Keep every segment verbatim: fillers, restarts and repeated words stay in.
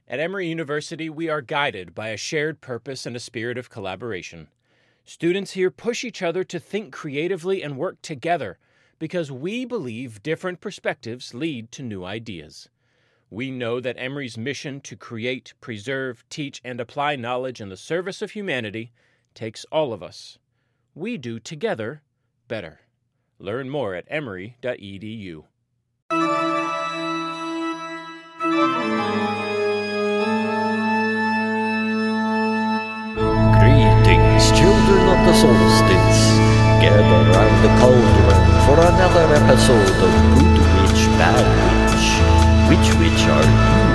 At Emory University, we are guided by a shared purpose and a spirit of collaboration. Students here push each other to think creatively and work together because we believe different perspectives lead to new ideas. We know that Emory's mission to create, preserve, teach, and apply knowledge in the service of humanity takes all of us. We do together better. Learn more at emory dot e d u. Greetings, children of the solstice. Gather round the cauldron for another episode of Good Witch, Bad Witch. Which witch are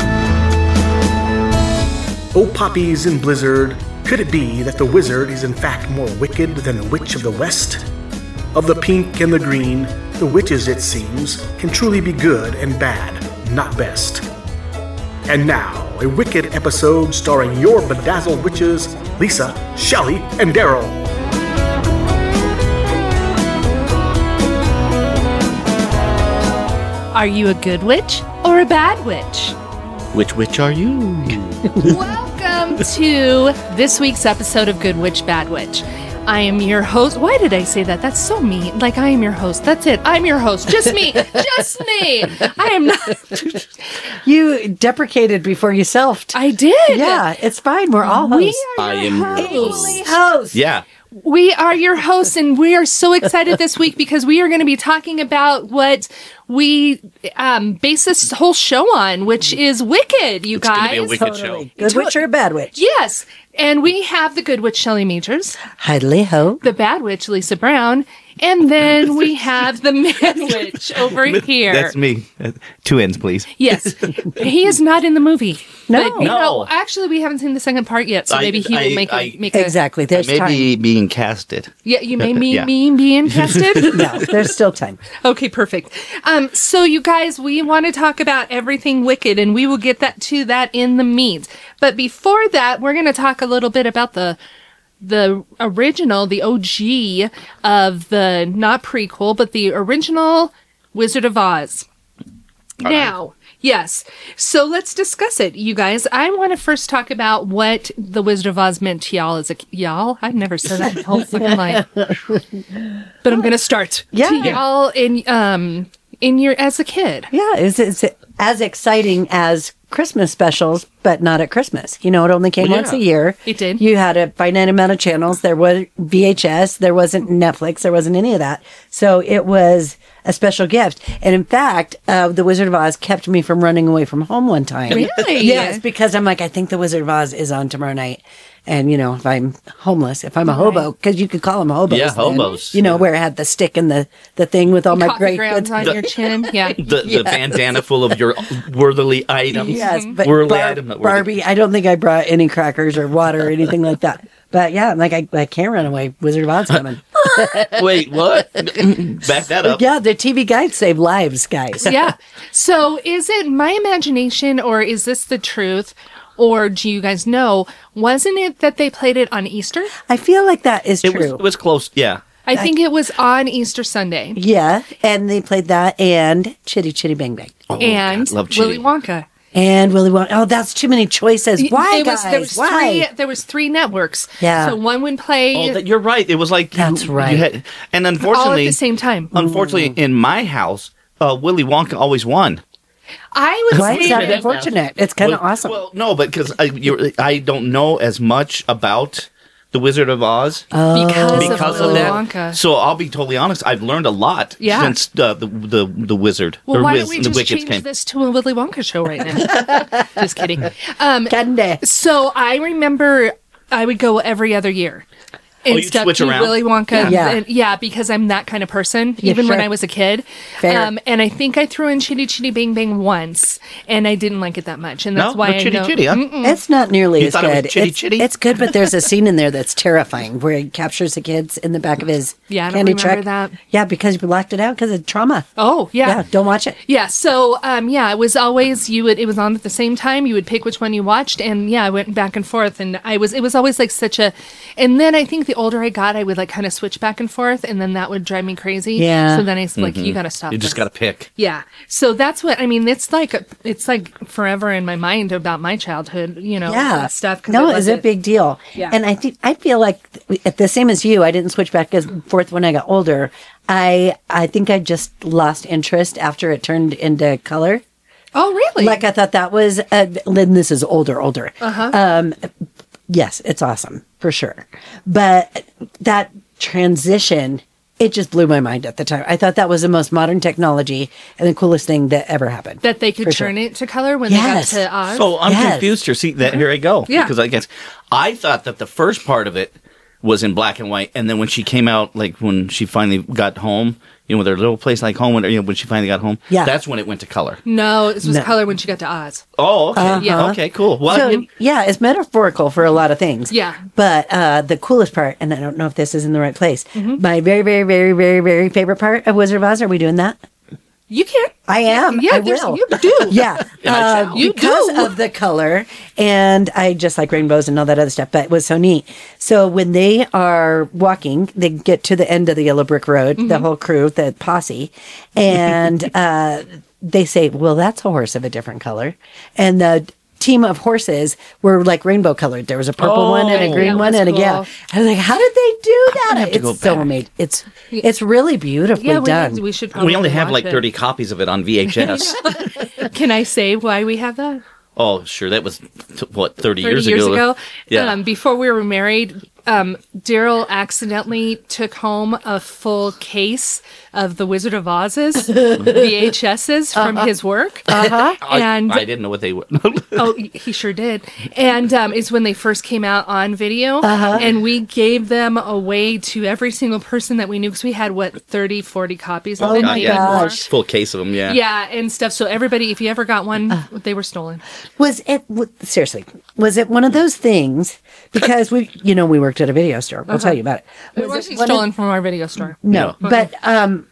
you? Oh, poppies and blizzard, could it be that the wizard is in fact more wicked than the witch of the west? Of the pink and the green, the witches, it seems, can truly be good and bad, not best. And now, a wicked episode starring your bedazzled witches, Lisa, Shelley, and Daryl. Are you a good witch or a bad witch? Which witch are you? Welcome to this week's episode of Good Witch, Bad Witch. I am your host. Why did I say that? That's so mean. Like, I am your host. That's it. I'm your host. Just me. Just me. I am not. You deprecated before you selfed. I did. Yeah, it's fine. We're all We hosts. are I your am hosts. Hosts. Yeah. We are your hosts, and we are so excited this week because we are going to be talking about what we um, base this whole show on, which is Wicked, you It's guys. going to be a wicked Totally. show. Good witch or a bad witch? Yes. And we have the Good Witch, Shelley Majors, Hidely ho. the Bad Witch, Lisa Brown, and then we have the Mad Witch over here. That's me. Uh, Two ends, please. Yes. He is not in the movie. No. But, you No. know, actually, we haven't seen the second part yet, so I- maybe he I- will make a I- make a Exactly. There's I may time. be being casted. Yeah, you may mean Yeah. me being casted. No, there's still time. Okay, perfect. Um, so you guys, we want to talk about everything Wicked, and we will get that to that in the meat. But before that, we're going to talk a little bit about the the original, the O G of the not prequel, but the original Wizard of Oz. Now, yes. So let's discuss it, you guys. I want to first talk about what the Wizard of Oz meant to y'all as a y'all. I've never said that in my whole fucking life, but I'm going to start. Yeah. To y'all in um in your as a kid. Yeah, it's, it's as exciting as Christmas specials, but not at Christmas. You know, it only came Well, once yeah. a year. It did. You had a finite amount of channels. There was V H S. There wasn't Netflix. There wasn't any of that. So it was a special gift. And in fact, uh, The Wizard of Oz kept me from running away from home one time. Really? Yes, because I'm like, I think The Wizard of Oz is on tomorrow night. And, you know, if I'm homeless, if I'm a hobo, because you could call them hobos. Yeah, then, hobos. You know, where it had the stick and the, the thing with all my Coffee great grounds goods. on your chin. Yeah. The, the bandana full of your worthily items. Yes, but Worldly Bar- item. not worthy. Barbie, I don't think I brought any crackers or water or anything like that. But yeah, I'm like, I, I can't run away. Wizard of Oz coming. Wait, what? Back that up. Yeah, the T V guides save lives, guys. Yeah. So is it my imagination or is this the truth? Or do you guys know, wasn't it that they played it on Easter? I feel like that is It was, true. it was close. Yeah. I think it was on Easter Sunday. Yeah, and they played that and Chitty Chitty Bang Bang. Oh, and God, love Willy Chitty. Wonka. And Willy Wonka. Oh, that's too many choices. Why, It was, guys? there was Why? three. There was three networks. Yeah. So one would play Oh, that, you're right. It was like you- That's you right. had- and all at unfortunately, the same time. unfortunately, in my house, uh, Willy Wonka always won. I was Why is that thinking, unfortunate? It's kind of Well- awesome. Well, no, but because I, you're- I don't know as much about the Wizard of Oz because, because of of Willy that. Wonka. So I'll be totally honest. I've learned a lot Yeah. since uh, the the the Wizard Well, or why Wiz, don't we the just Wickeds change came. this to a Willy Wonka show right now? Just kidding. Um, Candy. so I remember I would go every other year. Oh, And you'd stuff switch to around? Willy Wonka. Yeah. And- yeah, because I'm that kind of person, Yeah, even when sure. I was a kid. Fair. Um, and I think I threw in Chitty Chitty Bang Bang once, and I didn't like it that much. And that's No? why No I Chitty know. Chitty, huh? It's not nearly You as thought it was good. Chitty it's, Chitty? it's good, but there's a scene in there that's terrifying where he captures the kids in the back of his Yeah, I don't candy remember truck. that. Yeah, because you locked it out because of trauma. Oh, yeah. Yeah, don't watch it. Yeah, so um, yeah, it was always you would it was on at the same time. You would pick which one you watched, and yeah, I went back and forth, and I was it was always like such a. And then I think the older I got, I would like kind of switch back and forth, and then that would drive me crazy. Yeah. So then I was like, you got to stop. You just this. got to pick. Yeah. So that's what I mean. It's like it's like forever in my mind about my childhood, you know, Yeah. and stuff. 'cause No, it it's a wasn't- big deal. Yeah. And I think I feel like th- the same as you. I didn't switch back and forth when I got older. I I think I just lost interest after it turned into color. Oh, really? Like I thought that was. Uh, Lynn, this is older, older. Uh-huh. Um, yes, it's awesome for sure. But that transition, it just blew my mind at the time. I thought that was the most modern technology and the coolest thing that ever happened. that they could For sure. turn it to color when Yes. they got to Oz. So I'm Yes. confused here. See, that here I go. Yeah. Because I guess I thought that the first part of it was in black and white, and then when she came out, like when she finally got home, you know, with her little place like home, when, you know, when she finally got home, Yeah. that's when it went to color. no, it was No. color when she got to Oz. Oh, okay. Yeah. Okay, cool. Well, I So mean, yeah, it's metaphorical for a lot of things. Yeah. But uh, the coolest part, and I don't know if this is in the right place, Mm-hmm. my very, very, very, very, very favorite part of Wizard of Oz. Are we doing that? You can't. I am. Yeah, I there's- will. you do. Yeah, And I uh, shall. You because do. of the color, and I just like rainbows and all that other stuff. But it was so neat. So when they are walking, they get to the end of the Yellow Brick Road, the Mm-hmm. whole crew, the posse, and uh, they say, "Well, that's a horse of a different color," and the team of horses were like rainbow colored. There was a purple one and a Oh. green That one was and a yeah. cool. I was like, "How did they do that?" have to go It's so back. amazing. It's it's really beautifully Yeah, we, done. need- we should probably we only have watch like it. thirty copies of it on V H S. Can I say why we have that? Oh, sure. That was, t- what, thirty, thirty years, years ago. Yeah. Um, before we were married, um, Daryl accidentally took home a full case of the Wizard of Oz's V H S's from his work. Uh-huh. I, And I didn't know what they were. oh, he sure did. And um, it's when they first came out on video. Uh-huh. And we gave them away to every single person that we knew because we had, what, thirty, forty copies of Oh it? my maybe yeah, more. gosh. full case of them, yeah. Yeah, and stuff. So everybody, if you ever got one, Uh. they were stolen. Was it w- seriously? Was it one of those things? Because we, you know, we worked at a video store. I'll tell you about it. It Was wasn't one of- stolen from our video store. no, but um,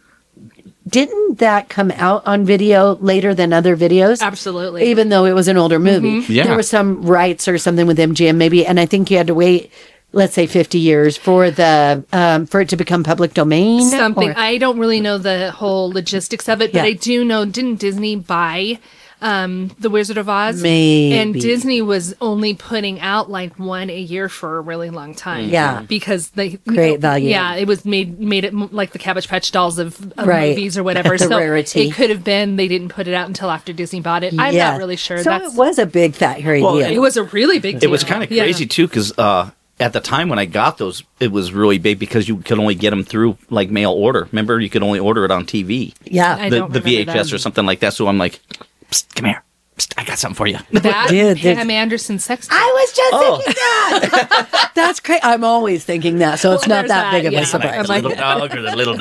didn't that come out on video later than other videos? Absolutely. Even though it was an older movie, Yeah. there was some rights or something with M G M maybe, and I think you had to wait, let's say, fifty years for the um, for it to become public domain. Something. or- I don't really know the whole logistics of it, but Yeah. I do know, didn't Disney buy um, The Wizard of Oz? Maybe. And Disney was only putting out like one a year for a really long time. Yeah. Because they Great value. Yeah, it was made made it m- like the Cabbage Patch Dolls of, of Right. movies or whatever. The so rarity. it could have been they didn't put it out until after Disney bought it. I'm Yeah. not really sure. So That's it was a big fat hairy Well, deal. it was a really big It deal. was kind of Yeah. crazy, too, because uh, at the time when I got those, it was really big because you could only get them through, like, mail order. Remember, you could only order it on T V. yeah, I the don't the V H remember S that. or something like that. So I'm like, Psst, come here. Psst, I got something for you. That Dude, there's- Pam Anderson sex tape. I was just Oh. thinking that. That's great. I'm always thinking that, so it's Well, not there's that, that, big of yeah. a surprise. I'm the like- little dog or the little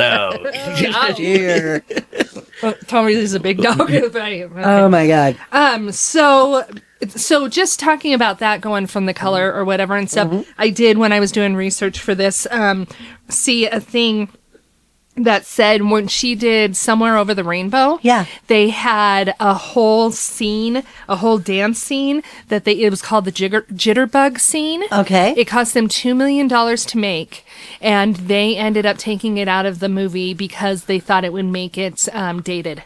dog? Dear. Well, Tommy is a big dog. Oh my god. Um, so, so just talking about that, going from the color or whatever and stuff, Mm-hmm. I did when I was doing research for this, um, see a thing that said when she did Somewhere Over the Rainbow, Yeah. they had a whole scene, a whole dance scene that they, it was called the jigger, jitterbug scene. Okay. It cost them two million dollars to make, and they ended up taking it out of the movie because they thought it would make it um, dated.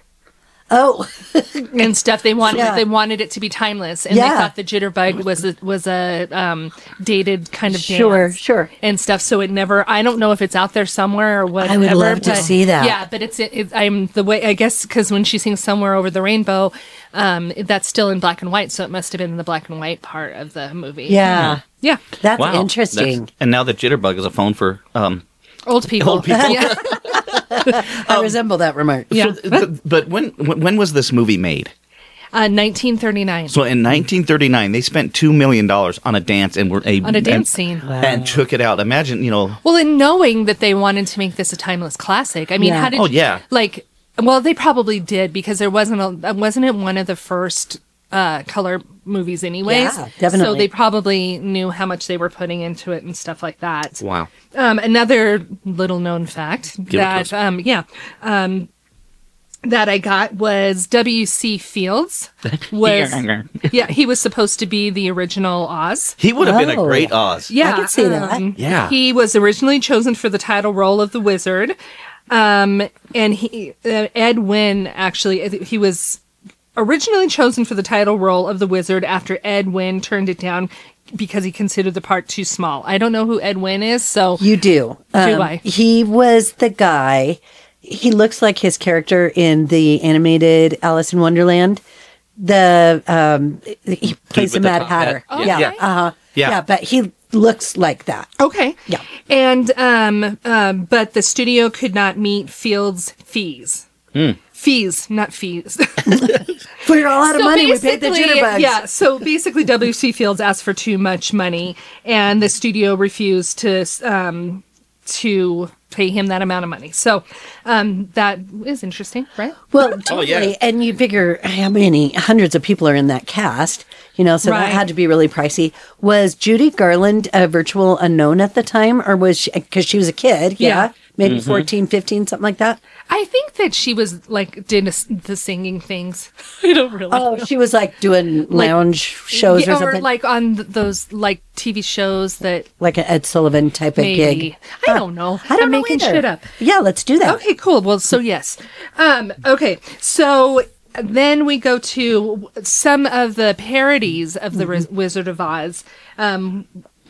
Oh, And stuff they wanted Yeah. they wanted it to be timeless, and Yeah. they thought the jitterbug was a, was a um, dated kind of sure, dance sure. and stuff. So it never. I don't know if it's out there somewhere or whatever. love to but- see that. Yeah, but it's it, it, I'm the way I guess because when she sings Somewhere Over the Rainbow, um, that's still in black and white, so it must have been in the black and white part of the movie. Yeah, yeah. that's Wow. interesting. That's- and now the jitterbug is a phone for. Um, Old people. Old people. Yeah. I resemble that remark. Yeah. so, but, but when when when was this movie made? Uh, nineteen thirty-nine. So in nineteen thirty-nine, they spent two million dollars on a dance and were a On a dance and, scene. and took it out. Imagine, you know, Well, in knowing that they wanted to make this a timeless classic, I mean, Yeah. how did Oh, yeah. like? Well, they probably did because there wasn't a wasn't it one of the first uh, color movies, anyways. Yeah, definitely. So they probably knew how much they were putting into it and stuff like that. that I got was W C Fields. Was yeah, he was supposed to be the original Oz. He would have been a Oh. great Oz. Yeah, I could see that. Yeah. He was originally chosen for the title role of the Wizard, um, and he uh, Ed Wynn actually he was originally chosen for the title role of the Wizard after Ed Wynn turned it down because he considered the part too small. I don't know who Ed Wynn is, so You do. Um, I? He was the guy. He looks like his character in the animated Alice in Wonderland. The um, he plays the with the Mad top Hatter. hat. Yeah, Yeah. uh-huh. Yeah. yeah, but he looks like that. okay, Yeah. and um, um, but the studio could not meet Fields' fees. Fees, not fees. For a lot of So money, we paid the basically, jitterbugs. Yeah, so basically W C Fields asked for too much money, and the studio refused to um, to pay him that amount of money. So um, that is interesting, right? Well, totally. yeah. And you figure how many hundreds of people are in that cast, you know, so Right. that had to be really pricey. Was Judy Garland a virtual unknown at the time, or was she, because she was a kid? Yeah. Yeah. Maybe fourteen, fifteen, something like that. I think that she was like did a, the singing things. I don't really. Oh, she was like doing lounge shows Yeah, or something. like on th- those like T V shows that like an Ed Sullivan type of maybe gig. I don't know. I don't I'm know making either. shit up. Yeah, let's do that. Okay, cool. Well, so yes. Um, okay, so then we go to some of the parodies of the Riz- Wizard of Oz. Um,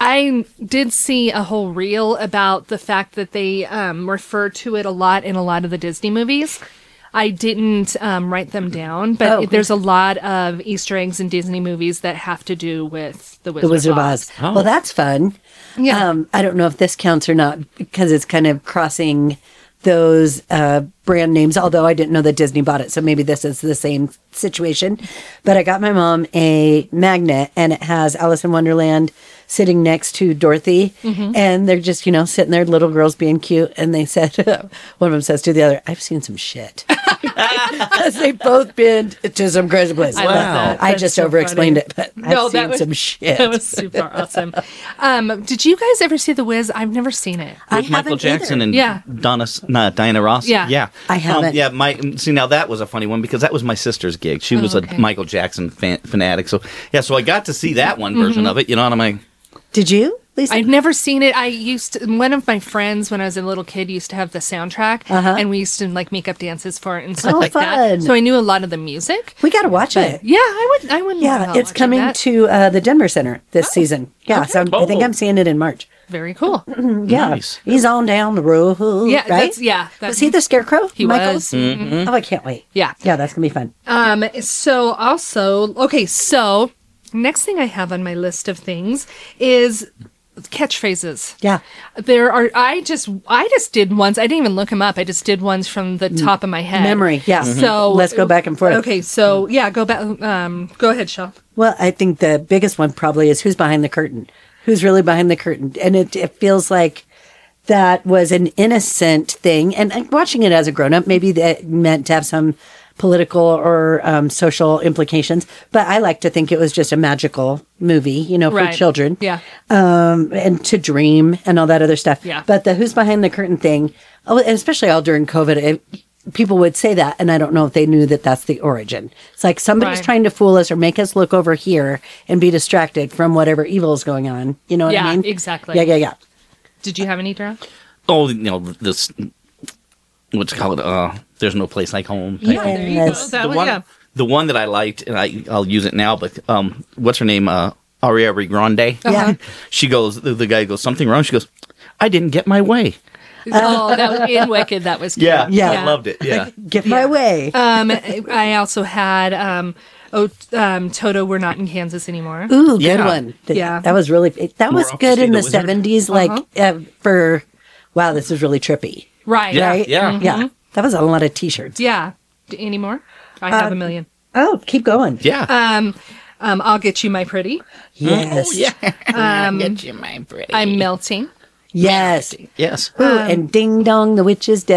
I did see a whole reel about the fact that they um, refer to it a lot in a lot of the Disney movies. I didn't um, write them down, but Oh. there's a lot of Easter eggs in Disney movies that have to do with the Wizard, The Wizard of of Oz. Oz. Well, that's fun. Yeah. Um, I don't know if this counts or not because it's kind of crossing those uh, brand names, although I didn't know that Disney bought it. So maybe this is the same situation. But I got my mom a magnet and it has Alice in Wonderland sitting next to Dorothy. Mm-hmm. And they're just, you know, sitting there, little girls being cute. And they said, one of them says to the other, I've seen some shit. Because they've both been to some crazy places. I love that. I That's just so over explained funny. it, but No, I've that seen was- some shit. That was super awesome. Um, did you guys ever see The Wiz? I've never seen it. I With Michael haven't Jackson either. and Yeah. Donna, not Diana Ross. Yeah. yeah. I haven't. Um, yeah, my see now that was a funny one because that was my sister's gig. She was Oh, okay. a Michael Jackson fan, fanatic. So yeah, so I got to see that one Mm-hmm. version of it. You know, and I'm like, Did you, Lisa? I've never seen it. I used to, one of my friends when I was a little kid used to have the soundtrack, and we used to like make up dances for it and stuff Uh-huh. Oh, like fun. that. So I knew a lot of the music. we got to watch it. Yeah, I would. I wouldn't. mind Yeah, not it's watching coming that. to uh, the Denver Center this season. Yeah, so I'm, I think Oh. I'm seeing it in March. Very cool. Yeah, Nice. he's on down the road. Yeah, right? that's yeah. That, Was he the Scarecrow? He Michael? was. Mm-hmm. Oh, I can't wait. Yeah. Yeah, that's gonna be fun. Um. So also, okay. So next thing I have on my list of things is catchphrases. Yeah. There are. I just. I just did ones. I didn't even look them up. I just did ones from the top of my head. Memory. Yeah. So Let's go back and forth. Okay. So yeah, go back. Um. Go ahead, Shel. Well, I think the biggest one probably is who's behind the curtain. Who's really behind the curtain? And it, it feels like that was an innocent thing. And, and watching it as a grown up, maybe that meant to have some political or um, social implications. But I like to think it was just a magical movie, you know, for Right. children. Yeah. Um, and to dream and all that other stuff. Yeah. But the who's behind the curtain thing, oh, and especially all during COVID, it, people would say that, and I don't know if they knew that that's the origin. It's like somebody's Right. trying to fool us or make us look over here and be distracted from whatever evil is going on. You know what Yeah, I mean? exactly. Yeah, yeah, yeah. Did you have any, Dara? oh, you know, this what's it called? Uh, there's no place like home. type Yeah, there you go. Yes. That the one, one, yeah. the one that I liked, and I I'll use it now. But um, what's her name? Uh, Ariana Grande. Yeah. She goes. The, the guy goes something wrong. She goes, I didn't get my way. oh, that was in Wicked. That was cute. Yeah, Yeah. I loved it. Yeah. Get my way. Um, I also had um, oh, um, Toto. We're not in Kansas anymore. Ooh, good Yeah. one. Th- Yeah. That was really, that More was off to good see in the the wizard. seventies. Like, uh, for, wow, this is really trippy. Right. Yeah. Right? yeah. Yeah. That was a lot of t shirts. Yeah. D- Any more? I have a million. Oh, keep going. Yeah. Um, um, I'll get you, my pretty. Yes. Um, Get you, my pretty. I'm melting. Yes. Yes. Ooh, and ding dong, the witch is dead.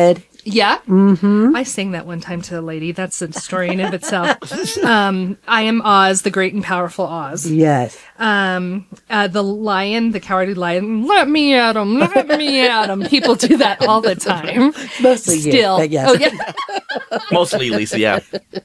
Yeah. Mm-hmm. I sang that one time to a lady. That's a story in of itself. um, I am Oz, the great and powerful Oz. Yes. Um, uh, the lion, the cowardly lion. Let me at him. Let me at him. People do that all the time. Mostly Still. you, but yes. Oh, yeah. Mostly Lisa, yeah.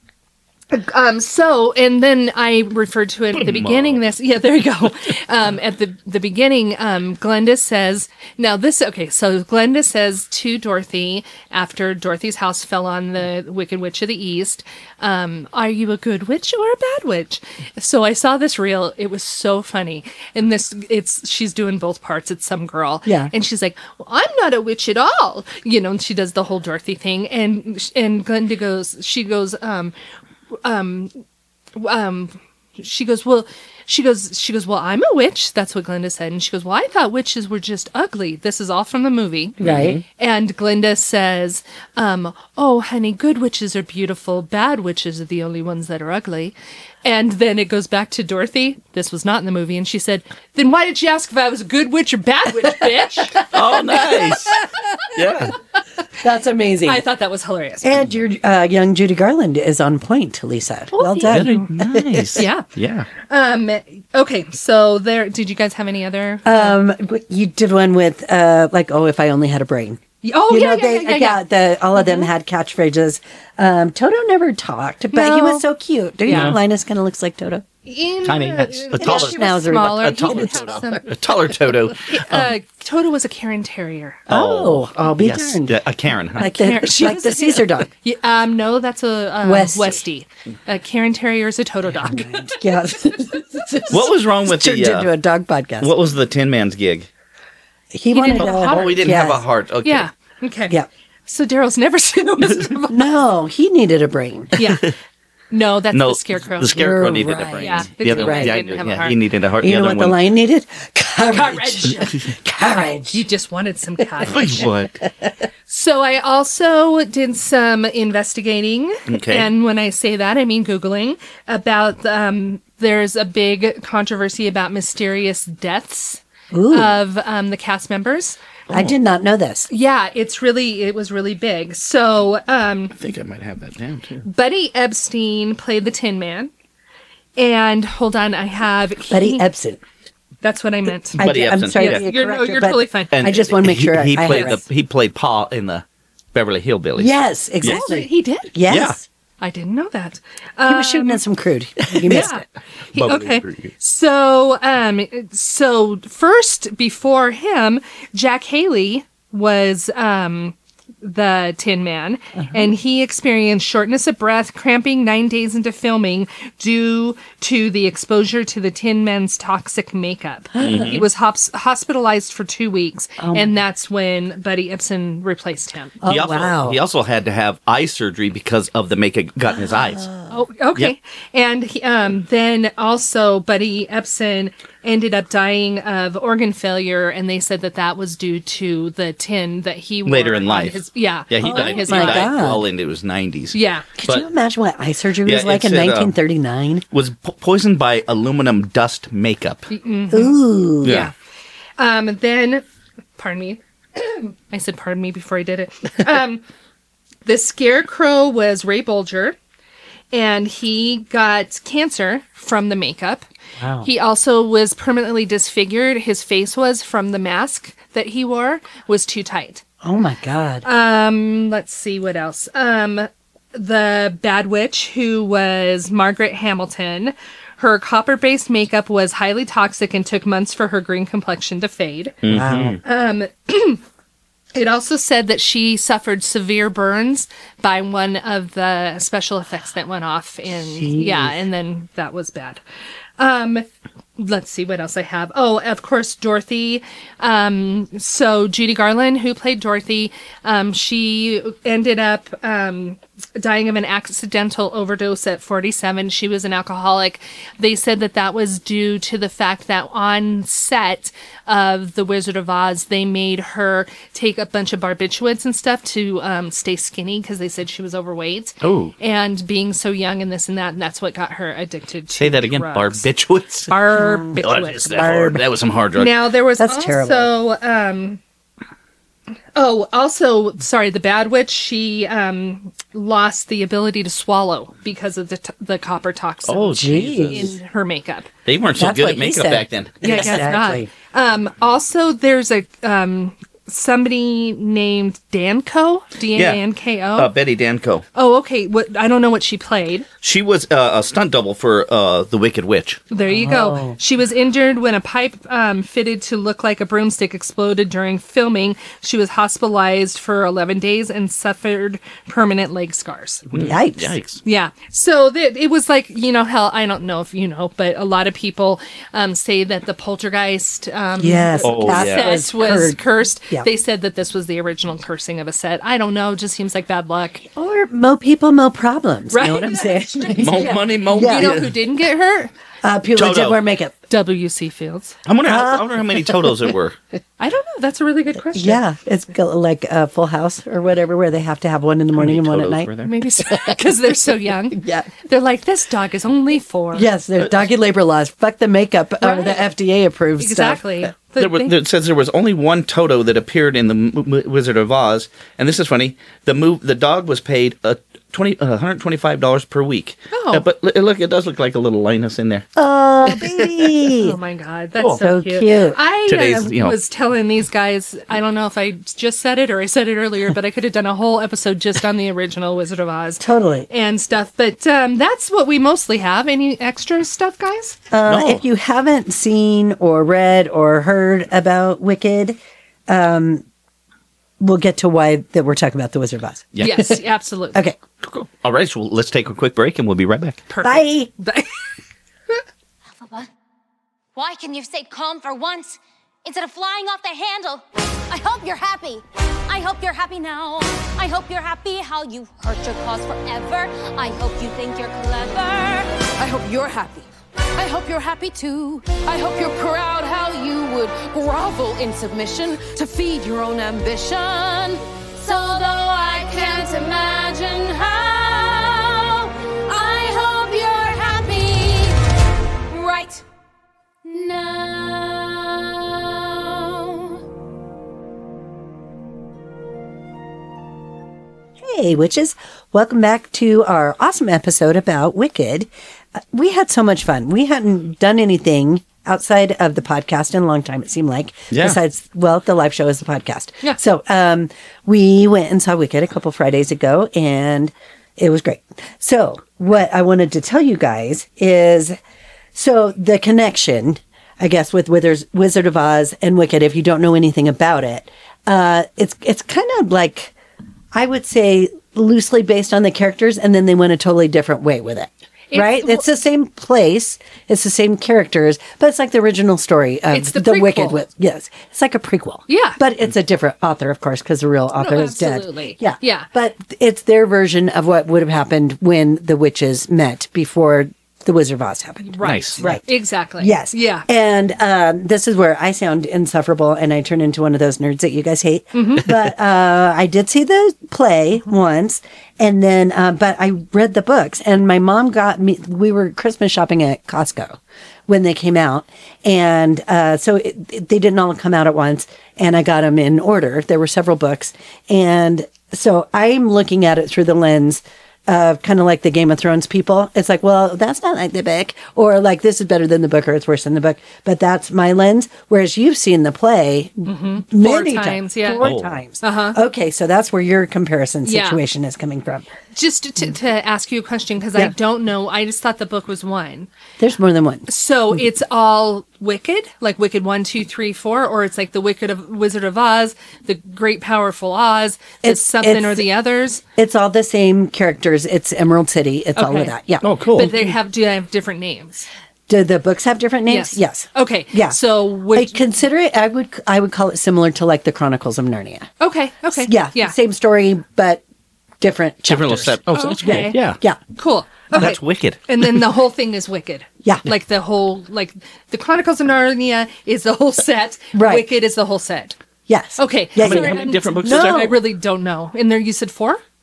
Um, so, and then I referred to it at the beginning. This, yeah, there you go. Um, at the, the beginning, um, Glenda says, now this, okay, so Glenda says to Dorothy, after Dorothy's house fell on the Wicked Witch of the East, um, are you a good witch or a bad witch? So I saw this reel. It was so funny. And this, it's, she's doing both parts. It's some girl. Yeah. And she's like, well, I'm not a witch at all. You know, and she does the whole Dorothy thing. And, and Glenda goes, she goes, um, um, um, she goes, well, she goes, she goes, well, I'm a witch. That's what Glenda said. And she goes, well, I thought witches were just ugly. This is all from the movie. Right. And Glenda says, um, oh, honey, good witches are beautiful. Bad witches are the only ones that are ugly. And then it goes back to Dorothy. This was not in the movie. And she said, then why did you ask if I was a good witch or bad witch, bitch? Oh, nice. Yeah. That's amazing. I thought that was hilarious. And your uh, young Judy Garland is on point, Lisa. well done. Very nice. Yeah. Yeah. Um, okay. So there, did you guys have any other? Um, you did one with uh, like, oh, if I only had a brain. Oh, you yeah, know, yeah, they, yeah, yeah, yeah. The, all of them had catchphrases. Um, Toto never talked, but he No. was so cute. Do you Yeah. know Linus kind of looks like Toto? In, Tiny. uh, A taller- she Now was is a- smaller. a He taller did have Toto. some- A taller Toto. uh, Toto was a Karen Terrier. Oh, I'll be yes. darned. Yeah, a Karen. Huh? Like the, Karen- she like was- the Caesar dog. Yeah, um, no, that's a uh, Westie. Westie. A Karen Terrier is a Toto dog. Yeah. What was wrong with Turned the? into Uh, a dog podcast. what was the Tin Man's gig? he wanted didn't have to- a heart. Oh, we didn't yes. have a heart. Okay. Yeah. Okay. Yeah. So Daryl's never seen a Wizard of Oz. No, he needed a brain. Yeah. No, that's No, the Scarecrow. The Scarecrow You're needed right. a brain. Yeah, the the other Tin one, Man yeah, didn't have a yeah, heart. he needed a heart. You the know other what the one, lion needed? Courage. Courage. Courage. You just wanted some courage. What? So I also did some investigating. Okay. And when I say that, I mean Googling about, um, there's a big controversy about mysterious deaths Ooh. of um, the cast members. I did not know this. Yeah, it's really, it was really big. So, um, I think I might have that down too. Buddy Epstein played the Tin Man. And hold on, I have. Buddy he- Epson. That's what I meant. I Buddy did- I'm Epson, sorry yeah. to be a You're- no, corrector, you're but totally fine. And I just want to make he- sure he I played have the he played Paul in the Beverly Hillbillies. Yes, Oh, exactly. he did? Yes. I didn't know that. He was shooting at some crude. You missed Yeah. it. He- Bubbly okay. Creek. So, um, so first before him, Jack Haley was um the Tin Man, and he experienced shortness of breath, cramping nine days into filming due to the exposure to the Tin Man's toxic makeup. He was hos- hospitalized for two weeks, and that's when Buddy Epson replaced him. Oh, He also, wow. he also had to have eye surgery because of the makeup got in his eyes. Oh, okay. Yep. And he, um, then also Buddy Epson ended up dying of organ failure, and they said that that was due to the tin that he wore Later in on life. His, yeah. Yeah, he on died. his He my eye. died God. well into his nineties. Yeah. Could But- you imagine what eye surgery was Yeah, like it in said, uh, nineteen thirty-nine? Was po- poisoned by aluminum dust makeup. Ooh. Yeah. Um, then, pardon me. I said pardon me before I did it. Um, the Scarecrow was Ray Bolger, and he got cancer from the makeup. Wow. He also was permanently disfigured. His face was from the mask that he wore was too tight. Oh my God. Um, let's see what else. Um, the Bad Witch, who was Margaret Hamilton, her copper-based makeup was highly toxic and took months for her green complexion to fade. Wow. It also said that she suffered severe burns by one of the special effects that went off in, yeah, and then that was bad. Um, let's see what else I have. Oh, of course, Dorothy. Um, so Judy Garland, who played Dorothy, um, she ended up, um, dying of an accidental overdose at forty-seven. She was an alcoholic. They said that that was due to the fact that on set of The Wizard of Oz, they made her take a bunch of barbiturates and stuff to um, stay skinny because they said she was overweight. Oh. And being so young and this and that, and that's what got her addicted to Say that again. drugs. Barbiturates. Barbiturates. Oh, that's- that, hard. That was some hard drugs. Now there was That's also terrible. um Oh, also, sorry, the Bad Witch, she um, lost the ability to swallow because of the t- the copper toxin Oh, Jesus. in her makeup. They weren't so That's good what at he makeup said. back then. Yeah, I guess Exactly. not. Um, also, there's a um, somebody named Danko, D A N K O. Uh, Betty Danko. Oh, okay. What I don't know what she played. She was uh, a stunt double for uh, the Wicked Witch. There you Oh. go. She was injured when a pipe um, fitted to look like a broomstick exploded during filming. She was hospitalized for eleven days and suffered permanent leg scars. Yikes. Yikes. Yeah. So th- it was like, you know, hell, I don't know if you know, but a lot of people um, say that the Poltergeist um, Yes. Oh, Cat yeah. set was was cursed. cursed. Yeah. They said that this was the original cursing of a set. I don't know. It just seems like bad luck. Or mo people, mo problems. You know Right. what I'm saying? Mo money, mo Yeah. You know who didn't get hurt? Uh, people that Toto. did wear makeup. W C Fields. I wonder, how, I wonder how many Totos there were. I don't know. That's a really good question. Yeah, it's go- like a Full House or whatever, where they have to have one in the morning and one at Totos night. were there? Maybe because they're so young. Yeah. They're like, this dog is only four. Yes, there's doggy labor laws. Fuck the makeup or Right. the F D A approved stuff. Exactly. The There was, thing- it says there was only one Toto that appeared in the M- M- Wizard of Oz, and this is funny. The move, the dog was paid uh, twenty, uh, one hundred twenty-five dollars per week. Oh. Uh, but li- look, it does look like a little Linus in there. Oh, baby. Oh my God, that's Cool. so, So cute. cute. I Today's, uh, you know- was telling these guys, I don't know if I just said it or I said it earlier, but I could have done a whole episode just on the original Wizard of Oz Totally. and stuff. But um, that's what we mostly have. Any extra stuff, guys? Uh, No. If you haven't seen or read or heard about Wicked, um, we'll get to why that we're talking about the Wizard of Oz. Yeah. Yes, absolutely. Okay. Cool. All right, so let's take a quick break, and we'll be right back. Perfect. Bye. Alphaba, why can you stay calm for once instead of flying off the handle? I hope you're happy. I hope you're happy now. I hope you're happy how you hurt your cause forever. I hope you think you're clever. I hope you're happy. I hope you're happy too. I hope you're proud how you would grovel in submission to feed your own ambition. So though I can't imagine how, I hope you're happy Right. now. Hey, witches. Welcome back to our awesome episode about Wicked. Uh, we had so much fun. We hadn't done anything outside of the podcast in a long time, it seemed like. Yeah. Besides, well, the live show is the podcast. Yeah. So um, we went and saw Wicked a couple Fridays ago, and it was great. So what I wanted to tell you guys is, so the connection, I guess, with Withers, Wizard of Oz and Wicked, if you don't know anything about it, uh, it's it's kind of like, I would say, loosely based on the characters, and then they went a totally different way with it. It's- right? It's the same place, it's the same characters, but it's like the original story of It's the the, prequel. Wicked. Wi- Yes, it's like a prequel. Yeah. but it's a different author, of course, because the real author No, is absolutely. dead. Yeah, Yeah. But it's their version of what would have happened when the witches met before the Wizard of Oz happened. Right. Nice. Right. Exactly. Yes. Yeah. And um, this is where I sound insufferable and I turn into one of those nerds that you guys hate. Mm-hmm. But uh, I did see the play once. And then, uh, but I read the books and my mom got me, we were Christmas shopping at Costco when they came out. And uh, so it, it- they didn't all come out at once. And I got them in order. There were several books. And so I'm looking at it through the lens uh, kind of like the Game of Thrones people. It's like, well, that's not like the book, or like this is better than the book, or it's worse than the book. But that's my lens. Whereas you've seen the play many Four times, times, yeah. four Oh. times. Uh-huh. Okay, so that's where your comparison Yeah. situation is coming from. Just to, to ask you a question, because I Yeah. don't know. I just thought the book was one. There's more than one. So it's all Wicked, like Wicked one, two, three, four, or it's like the Wicked of Wizard of Oz, the Great Powerful Oz, the It's- something it's- or the others. It's all the same characters. It's Emerald City. It's all Okay. of that. Yeah. Oh, cool. But they have do they have different names? Do the books have different names? Yes. Okay. Yeah. So I would consider it. I would. I would call it similar to like the Chronicles of Narnia. okay. Okay. Yeah. Yeah. Same story, but different Different little chapters. step. Oh, so that's Okay. cool. Yeah. Yeah. Cool. Okay. That's wicked. And then the whole thing is Wicked. Yeah. Like the whole like the Chronicles of Narnia is the whole set. Right. Wicked is the whole set. Yes. Okay. Yeah, How many- yeah. how many different books No. is there? I really don't know. And there you said four?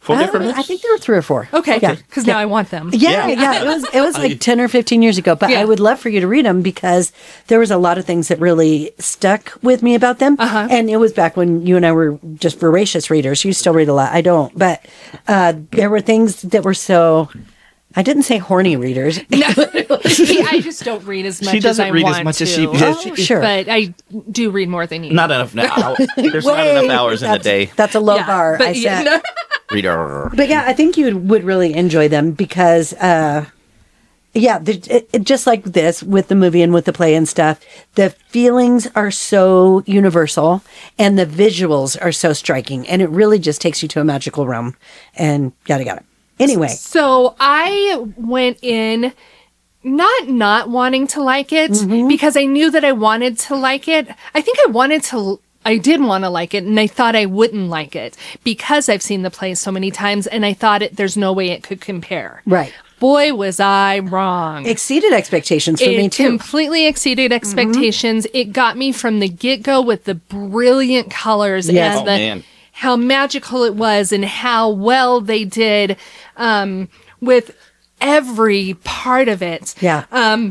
Four Uh, different ones? I think there were three or four. Okay, Yeah. because now I want them. Yeah, yeah, it was it was like ten or fifteen years ago, but Yeah. I would love for you to read them because there was a lot of things that really stuck with me about them. Uh-huh. And it was back when you and I were just voracious readers. You still read a lot. I don't, but uh, there were things that were so. I didn't say horny readers. See, I just don't read as much She doesn't as I read as want much to. as she- Oh, sure. But I do read more than you. Not enough now. There's not Wait, enough hours in the that's- day. That's a low Yeah, bar. but I yeah, set. no. Reader. But yeah, I think you would really enjoy them because, uh, yeah, the- it, it, just like this with the movie and with the play and stuff, the feelings are so universal and the visuals are so striking, and it really just takes you to a magical realm and yada yada. Anyway, So I went in not not wanting to like it Mm-hmm. because I knew that I wanted to like it. I think I wanted to I did want to like it, and I thought I wouldn't like it because I've seen the play so many times, and I thought it there's no way it could compare. right. Boy, was I wrong. Exceeded expectations for It me too. completely exceeded expectations. It got me from the get go with the brilliant colors Yes. and Oh, the man. how magical it was and how well they did um, with every part of it. Yeah.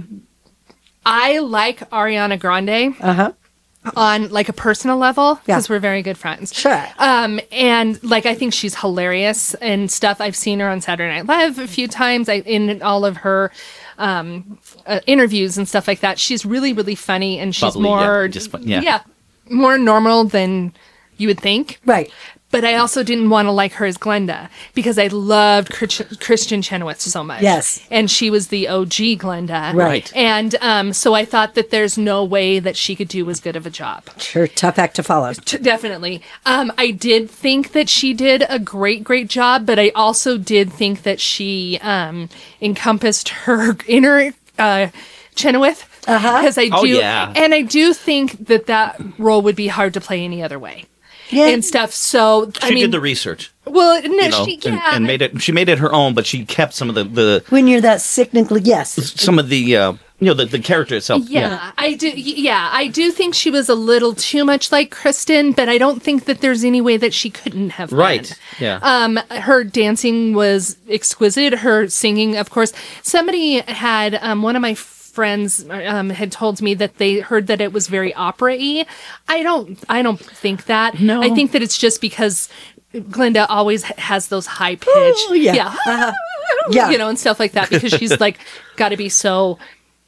I like Ariana Grande Uh huh. on like a personal level Yeah. because we're very good friends. Sure. Um, and like I think she's hilarious and stuff. I've seen her on Saturday Night Live a few times. I in all of her um, uh, interviews and stuff like that. She's really really funny and she's Bubbly, yeah, more just fun- yeah. more normal than you would think. Right. But I also didn't want to like her as Glenda because I loved Chris- Christian Chenoweth so much. Yes. And she was the O G Glenda. Right. And um, so I thought that there's no way that she could do as good of a job. Sure. Tough act to follow. T- Definitely. Um, I did think that she did a great, great job, but I also did think that she um, encompassed her inner uh, Chenoweth. Uh-huh. Because I do, Oh, yeah. and I do think that that role would be hard to play any other way. Yeah. And stuff. So She I mean, did the research, well, no, you know, she, and, yeah, and made it. She made it her own, but she kept some of the, the When you're that sickeningly, yes. some of the uh, you know the, the character itself. Yeah, I do. Yeah, I do think she was a little too much like Kristen, but I don't think that there's any way that she couldn't have been. Right. Yeah. Um, her dancing was exquisite. Her singing, of course. Somebody had um, one of my friends um, had told me that they heard that it was very opera-y. I don't. I don't think that. No. I think that it's just because Glenda always h- has those high pitch. Oh, yeah. Yeah. Uh-huh. Yeah. You know, and stuff like that because she's like got to be so.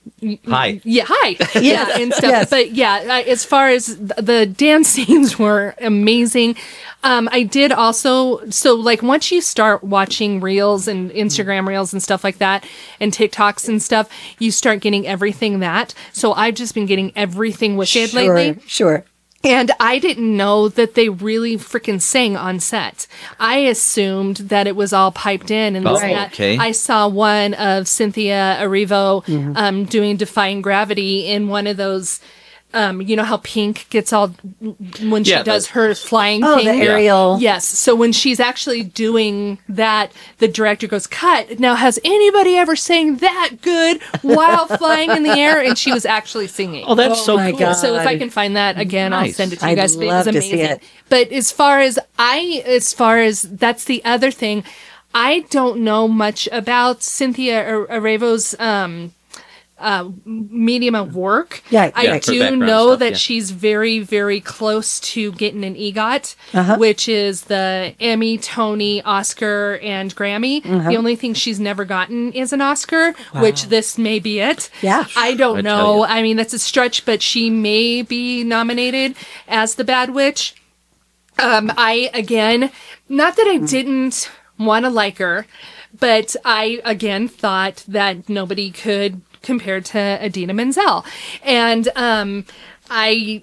Hi. Yeah, hi. Yeah, and stuff. Yes. But yeah, uh, as far as th- the dance scenes were amazing. Um, I did also, so like once you start watching reels and Instagram reels and stuff like that and TikToks and stuff, you start getting everything that. So I've just been getting everything Wicked Sure. lately. Sure. And I didn't know that they really freaking sang on set. I assumed that it was all piped in. And this Oh, and that. okay. I saw one of Cynthia Erivo um, doing Defying Gravity in one of those. Um, you know how Pink gets all when she Yeah, does the- her flying Oh, thing. the aerial. Yes. So when she's actually doing that, the director goes, "Cut." Now, has anybody ever sang that good while flying in the air? And she was actually singing. Oh, that's Oh so my cool. God. So if I can find that again, I'll Nice. send it to you I'd guys. But it love was to see amazing. it. But as far as I, as far as that's the other thing, I don't know much about Cynthia Erivo's um, uh, medium of work. Yeah, I yeah, her do background know stuff, that yeah. she's very, very close to getting an EGOT, Uh-huh. which is the Emmy, Tony, Oscar, and Grammy. Uh-huh. The only thing she's never gotten is an Oscar, which this may be it. Yeah. I don't I tell know. you. I mean, that's a stretch, but she may be nominated as the Bad Witch. Um, I, again, not that I didn't want to like her, but I, again, thought that nobody could compare to Idina Menzel. And, um, I,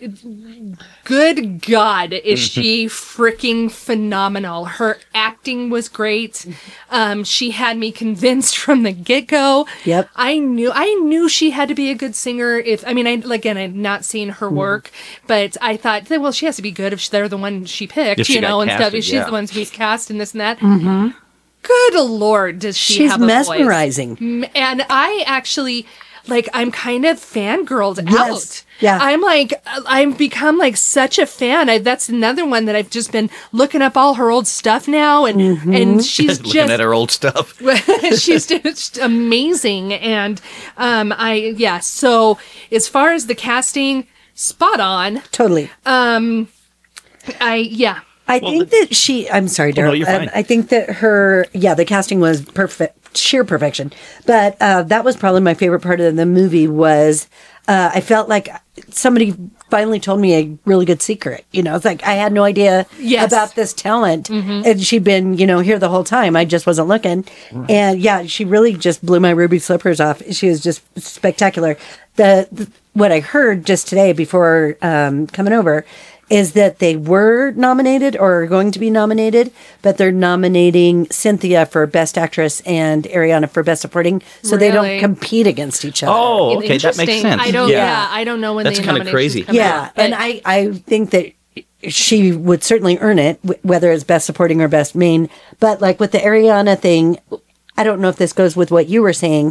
good God, is she freaking phenomenal. Her acting was great. Um, she had me convinced from the get-go. Yep. I knew, I knew she had to be a good singer. If, I mean, I, again, I'd not seen her work, but I thought, well, she has to be good if they're the one she picked, If she you got know, and stuff. casted, If she's yeah. the one who's cast and this and that. Mm-hmm. Good Lord, does she She's have a voice. mesmerizing. M- And I actually, like I'm kind of fangirled Yes. out. Yeah. I'm like, I've become like such a fan. I, that's another one that I've just been looking up all her old stuff now. And, Mm-hmm. and she's Looking just, at her old stuff. she's just amazing. And, um, I, yeah. So as far as the casting, spot on. Totally. I, yeah. I think that she, I'm sorry, Oh, no, Daryl. you're um, fine. I think that her, yeah, the casting was perfect, sheer perfection. But uh, that was probably my favorite part of the movie was uh, I felt like somebody finally told me a really good secret. You know, it's like I had no idea Yes. about this talent. And she'd been, you know, here the whole time. I just wasn't looking. And yeah, she really just blew my ruby slippers off. She was just spectacular. The, the what I heard just today before um, coming over is that they were nominated or are going to be nominated, but they're nominating Cynthia for Best Actress and Ariana for Best Supporting, so they Really? don't compete against each other. Oh, okay, that makes Interesting. sense. I don't, yeah. Yeah. I don't know when That's the kinda nominations crazy. come yeah, out, but- and I, I think that she would certainly earn it, wh- whether it's Best Supporting or Best Main. But like with the Ariana thing, I don't know if this goes with what you were saying.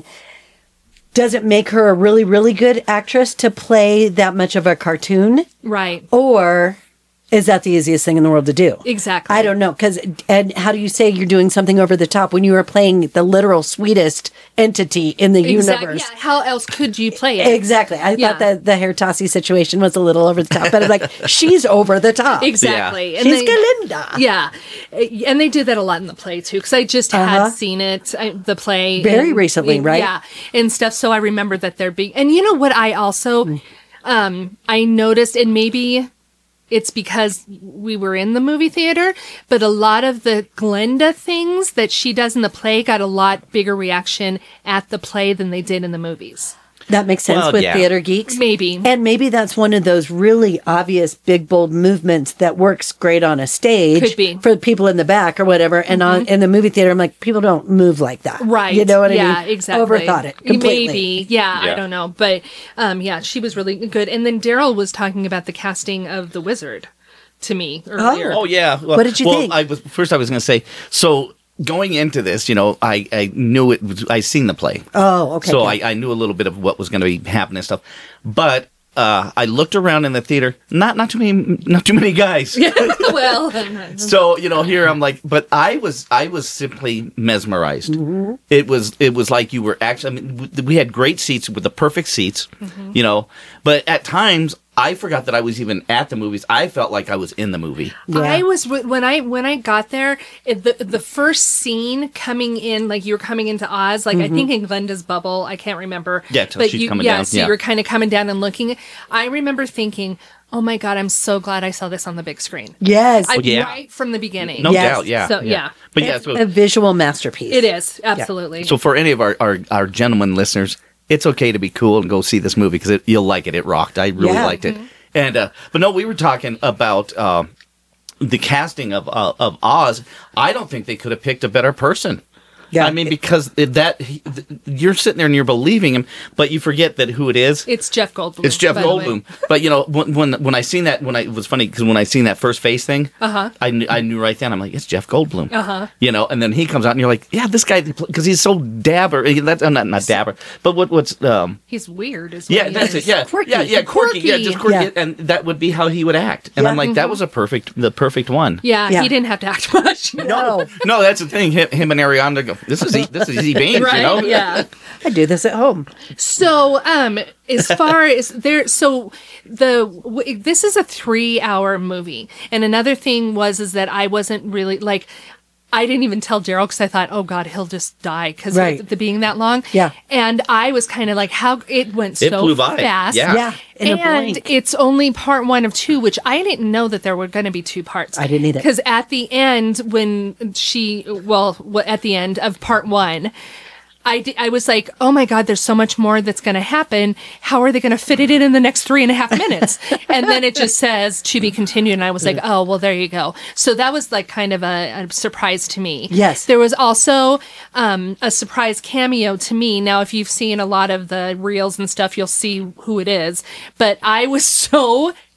Does it make her a really, really good actress to play that much of a cartoon? right. Or is that the easiest thing in the world to do? Exactly. I don't know. Because, and how do you say you're doing something over the top when you are playing the literal sweetest entity in the Exactly. universe? Yeah. How else could you play it? Exactly. I Yeah. thought that the hair tossy situation was a little over the top, but I'm like, she's over the top. Exactly. And She's they- Galinda. Yeah, and they did that a lot in the play too, because I just Uh-huh. had seen it, I, the play Very and- recently, right? Yeah, and stuff. So I remember that there being, and you know what? I also, um, I noticed, and maybe it's because we were in the movie theater, but a lot of the Glenda things that she does in the play got a lot bigger reaction at the play than they did in the movies. That makes sense Well, with yeah. theater geeks. Maybe. And maybe that's one of those really obvious, big, bold movements that works great on a stage Could be. for the people in the back or whatever. And on in the movie theater, I'm like, people don't move like that. Right. You know what I yeah, mean? exactly. Overthought it completely. Maybe. Yeah, I Yeah. don't know. But um, yeah, she was really good. And then Daryl was talking about the casting of the wizard to me earlier. Oh yeah. Well, What did you well, think? I was first. I was going to say so. Going into this, you know, I, I knew it. Was, I seen the play. Oh, okay. So good. I, I knew a little bit of what was going to be happening and stuff. But uh, I looked around in the theater. Not not too many not too many guys. well, So you know, here I'm like, but I was I was simply mesmerized. Mm-hmm. It was it was like you were actually. I mean, w- we had great seats with the perfect seats, Mm-hmm. you know. But at times, I forgot that I was even at the movies. I felt like I was in the movie. I was when I when I got there, it, the the first scene coming in, like you were coming into Oz, like I think in Glenda's bubble, I can't remember. Yeah, till but she's you, coming yeah, down, so yeah. you were kind of coming down and looking. I remember thinking, "Oh my god, I'm so glad I saw this on the big screen." Yes. I, yeah. Right from the beginning. No Yes. doubt, yeah. So, yeah. But yeah, It's so, a visual masterpiece. It is absolutely. so for any of our, our, our gentlemen listeners, it's okay to be cool and go see this movie because you'll like it. It rocked. I really Yeah. liked it. And uh, but no, we were talking about uh, the casting of uh, of Oz. I don't think they could have picked a better person. Yeah. I mean, because it- that he- th- you're sitting there and you're believing him, but you forget that who it is. It's Jeff Goldblum. It's Jeff by the way. Goldblum. But you know, when when when I seen that, when I it was funny because when I seen that first face thing, Uh-huh. I knew I knew right then. I'm like, it's Jeff Goldblum. Uh-huh. You know, and then he comes out and you're like, yeah, this guy because he's so dapper. That's uh, not not dapper, but what what's um. He's weird as well. Yeah, that's it. Yeah, Quirky. yeah, yeah, quirky. Yeah, just quirky, Yeah. and that would be how he would act. And I'm Yeah. like, that was a perfect, the perfect one. Yeah, Yeah. he didn't have to act much. No. No, that's the thing. Him, him and Ariana go. This is e- this is easy beans, Right? you know. Yeah. I do this at home. So, um, as far as there, so the w- this is a three-hour movie, and another thing was is that I wasn't really like. I didn't even tell Daryl because I thought, oh God, he'll just die because Right. of the being that long. Yeah. And I was kind of like, how it went It so flew by. fast. Yeah. Yeah. In a and blink. it's only part one of two, which I didn't know that there were going to be two parts. I didn't either. Because at the end, when she, well, wh- at the end of part one, I, di- I was like, oh my God, there's so much more that's going to happen. How are they going to fit it in in the next three and a half minutes? And then it just says to be continued. And I was like, oh, well, there you go. So that was like kind of a, a surprise to me. Yes. There was also um, a surprise cameo to me. Now, if you've seen a lot of the reels and stuff, you'll see who it is. But I was so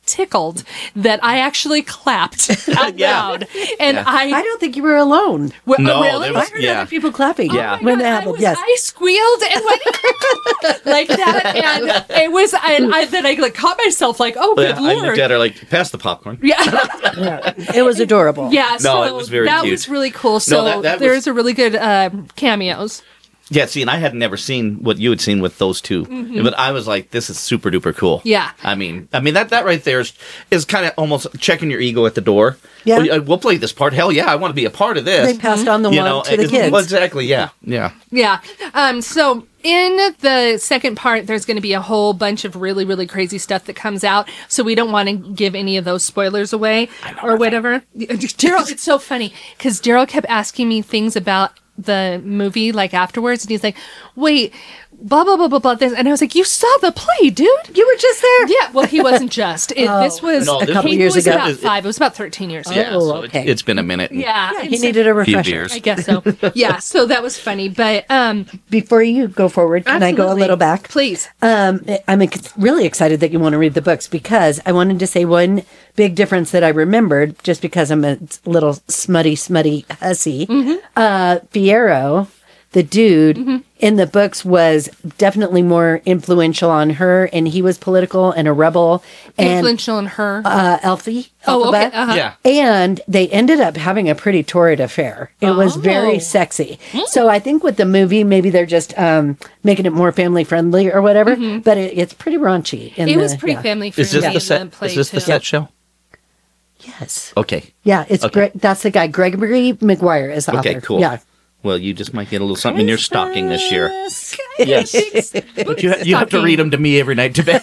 tickled that I actually clapped out Yeah. loud. And Yeah. I, I don't think you were alone. w- No, really? there was- I heard Yeah. other people clapping. Yeah. when God, that I happened. was- Yes. I squealed and went like that, and it was, and I then I like caught myself like, oh, Yeah, good I lord, looked at her like, pass the popcorn. yeah, Yeah. It was adorable. yeah. No, so it was very that cute. was really cool. So that- that was- there's a really good uh, cameos. Yeah, see, and I had never seen what you had seen with those two, but I was like, "This is super duper cool." Yeah. I mean, I mean that that right there is is kind of almost checking your ego at the door. Yeah. Well, we'll play this part. Hell yeah, I want to be a part of this. They passed on the you one know, to the it- kids. well, exactly. Yeah, yeah. Yeah. Um, so in the second part, there's going to be a whole bunch of really, really crazy stuff that comes out. So we don't want to give any of those spoilers away or whatever. Daryl, it's so funny because Daryl kept asking me things about the movie like afterwards, and he's like, wait, blah blah blah blah blah this, and I was like, you saw the play, dude. You were just there. Yeah, well, he wasn't just. It, Oh. this was No, A this couple he years was ago. about five. It was about thirteen years ago. Yeah, Oh, so okay. it, it's been a minute. Yeah, Yeah, and he so- needed a few refresher. beers. I guess so. Yeah, so that was funny, but um, Before you go forward, can I go a absolutely. little back? Please. Um, I'm ex- really excited that you want to read the books because I wanted to say one big difference that I remembered just because I'm a little smutty, smutty hussy. Mm-hmm. Uh, Fierro, the dude in the books, was definitely more influential on her, and he was political and a rebel and Influential in her. uh, Elfie. oh, okay. Elphaba. Uh-huh. Yeah. And they ended up having a pretty torrid affair. It was Oh. very sexy. So I think with the movie, maybe they're just um, making it more family friendly or whatever. But it, it's pretty raunchy. In It the, was pretty yeah. family friendly. Is this in the set? play Is this the too. set show? Yes. Okay. Yeah, it's Okay. great. That's the guy. Gregory McGuire is the Okay. author. Cool. Yeah. Well, you just might get a little something in your stocking this year. Yes. But you, ha- you have to read them to me every night to bed.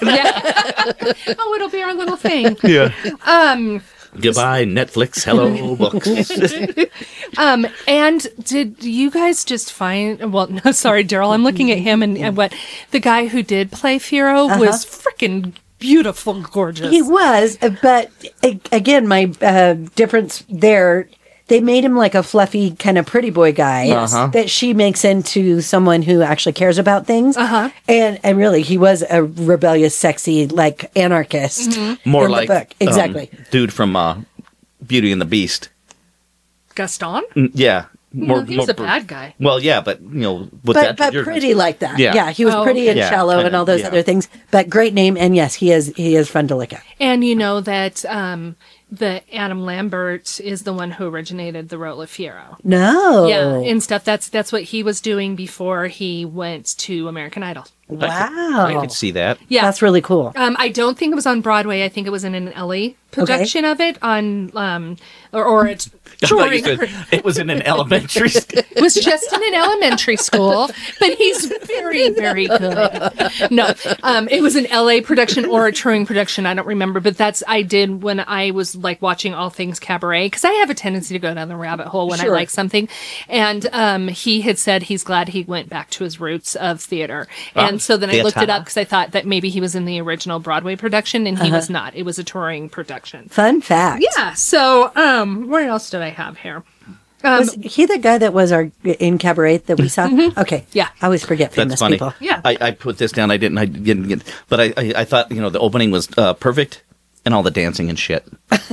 Oh, it'll be our little thing. yeah. Um, Goodbye, Netflix. Hello, books. um, and did you guys just find? Well, no, sorry, Daryl. I'm looking at him and, and what the guy who did play Fierro was freaking beautiful, gorgeous. He was, uh, but a- again, my uh, difference there, they made him like a fluffy kind of pretty boy guy Uh-huh. that she makes into someone who actually cares about things. Uh-huh. And and really, he was a rebellious, sexy, like anarchist. More in the like book. um, Exactly. dude from uh, Beauty and the Beast. Gaston. Mm, Yeah. No, he was more a bad guy. Well, yeah, but you know, with but that, but you're- pretty like that. Yeah. Yeah, he was Oh, pretty and Yeah, shallow kinda, and all those yeah. other things. But great name, and yes, he is he is fun to look at. And you know that um, the Adam Lambert is the one who originated the role of Fierro. No. Yeah, and stuff. That's that's what he was doing before he went to American Idol. Wow. I could see that. Yeah, That's really cool. Um, I don't think it was on Broadway. I think it was in an L A production of it on, um, or, or it's I thought you touring. said it was in an elementary school. It was just in an elementary school, but he's very, very good. No, um, it was an L A production or a touring production. I don't remember, but that's I did when I was like watching all things cabaret because I have a tendency to go down the rabbit hole when Sure. I like something. And um, he had said he's glad he went back to his roots of theater. And Ah, so then I looked it theater. up because I thought that maybe he was in the original Broadway production, and he Uh-huh. was not. It was a touring production. Fun fact. Yeah. So, um, what else did I have here? Um, Was he the guy that was our in cabaret that we saw? Okay. Yeah. I always forget That's famous funny. people. Yeah. I, I put this down. I didn't. I didn't get. But I, I, I thought you know the opening was uh, perfect, and all the dancing and shit.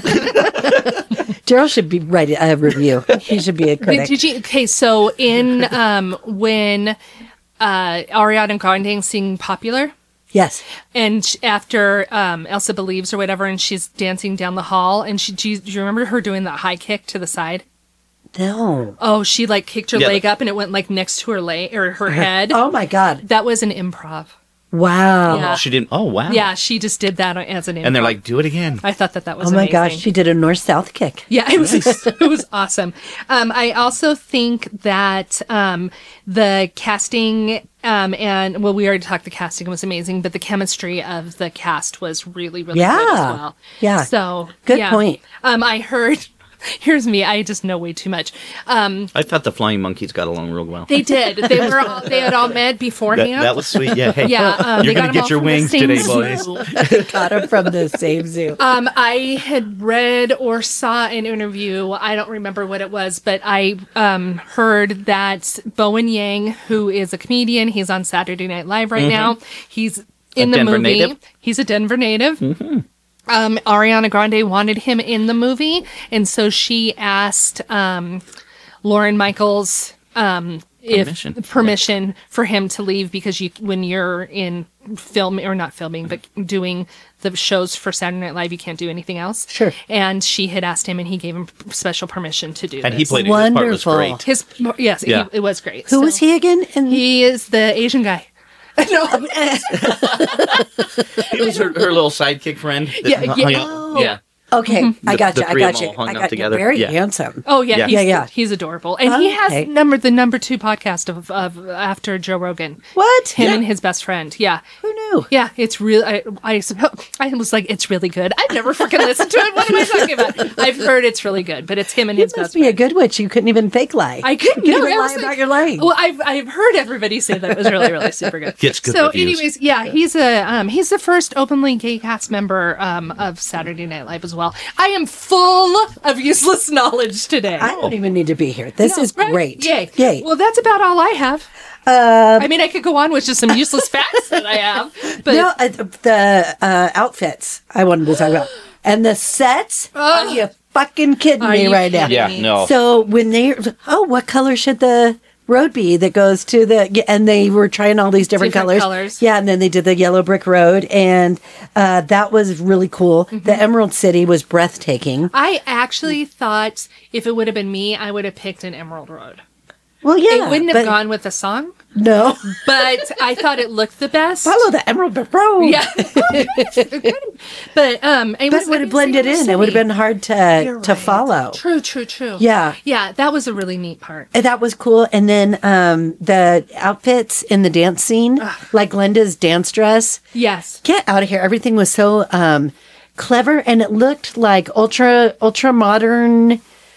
Daryl should be write a review. He should be a Did, critic. did you? Okay, so in um, when uh, Ariana Grande sing "Popular," Yes. and sh- after um, Elsa Believes or whatever, and she's dancing down the hall, and she, do you, do you remember her doing that high kick to the side? No. Oh, she like kicked her Yeah, leg but- up, and it went like next to her leg or her head. Oh my God. That was an improv. Wow. Yeah. She didn't. Oh wow. Yeah, she just did that as an improv. And they're like, do it again. I thought that that was Oh my amazing. gosh. She did a north south kick. Yeah, it was it was awesome. Um, I also think that um, the casting um, and well, we already talked. The casting was amazing, but the chemistry of the cast was really, really good as Yeah. well. Yeah. So Good yeah. point. Um, I heard. Here's me. I just know way too much. Um, I thought the flying monkeys got along real well. they did. They were. All, they had all met That, beforehand. that was sweet. Yeah. Hey, Yeah, um, you're they got gonna them get all your from the wings same today, zoo. boys. Got him from the same zoo. Um, I had read or saw an interview. I don't remember what it was, but I um, heard that Bowen Yang, who is a comedian, he's on Saturday Night Live right now. He's in the Denver movie. native? He's a Denver native. Um, Ariana Grande wanted him in the movie, and so she asked um, Lauren Michaels um, if Permission. permission for him to leave, because you, when you're in film or not filming, but doing the shows for Saturday Night Live, you can't do anything else. Sure. And she had asked him, and he gave him special permission to do And this. he played it. His part was Wonderful. great. His yes, Yeah. he, it was great. Who So- was he again? And He is the Asian guy. No, It was her, her little sidekick friend. that Yeah, hung yeah. out- Oh. yeah. okay, I The- got the you. I three of got them you. all hung I out got you. together. Very Yeah. handsome. Oh yeah, Yeah. he's, Yeah, yeah. he's adorable, and he has Okay. number the number two podcast of, of after Joe Rogan. What? Him Yeah. and his best friend. Yeah, Who knew? yeah. It's real. I I, suppo- I was like, it's really good. I've never freaking listened to it. What am I talking about? I've heard it's really good, but it's him and You his must best be a friend. good witch. You couldn't even fake lie. I couldn't You no, couldn't I lie was about like- your lying. Well, I've I've heard everybody say that it was really really super good. Gets good So, reviews. anyways, yeah, he's a um he's the first openly gay cast member um of Saturday Night Live as well. I am full of useless knowledge today. I don't even need to be here. This is Right? great. Yay. Yay. Well, that's about all I have. Uh, I mean, I could go on with just some useless facts that I have, but no, uh, the uh, outfits I wanted to talk about. And the sets. Are you fucking kidding Are me you right now? kidding Yeah, me? no. So when they, oh, what color should the road be that goes to the, and they were trying all these different, Different colors. colors. Yeah, and then they did the yellow brick road, and uh, that was really cool. Mm-hmm. The Emerald City was breathtaking. I actually thought if it would have been me, I would have picked an Emerald Road. Well, yeah. It wouldn't have but- gone with the song, No. but I thought it looked the best. Follow the Emerald Brick Road. Yeah, but um, it But was it would have it was blended in. It would have city. been hard to You're to right. follow. True, true, true. Yeah. yeah, that was a really neat part. And that was cool. And then um, the outfits in the dance scene, like Glenda's dance dress. Yes, Get out of here. Everything was so um, clever, and it looked like ultra, ultra modern,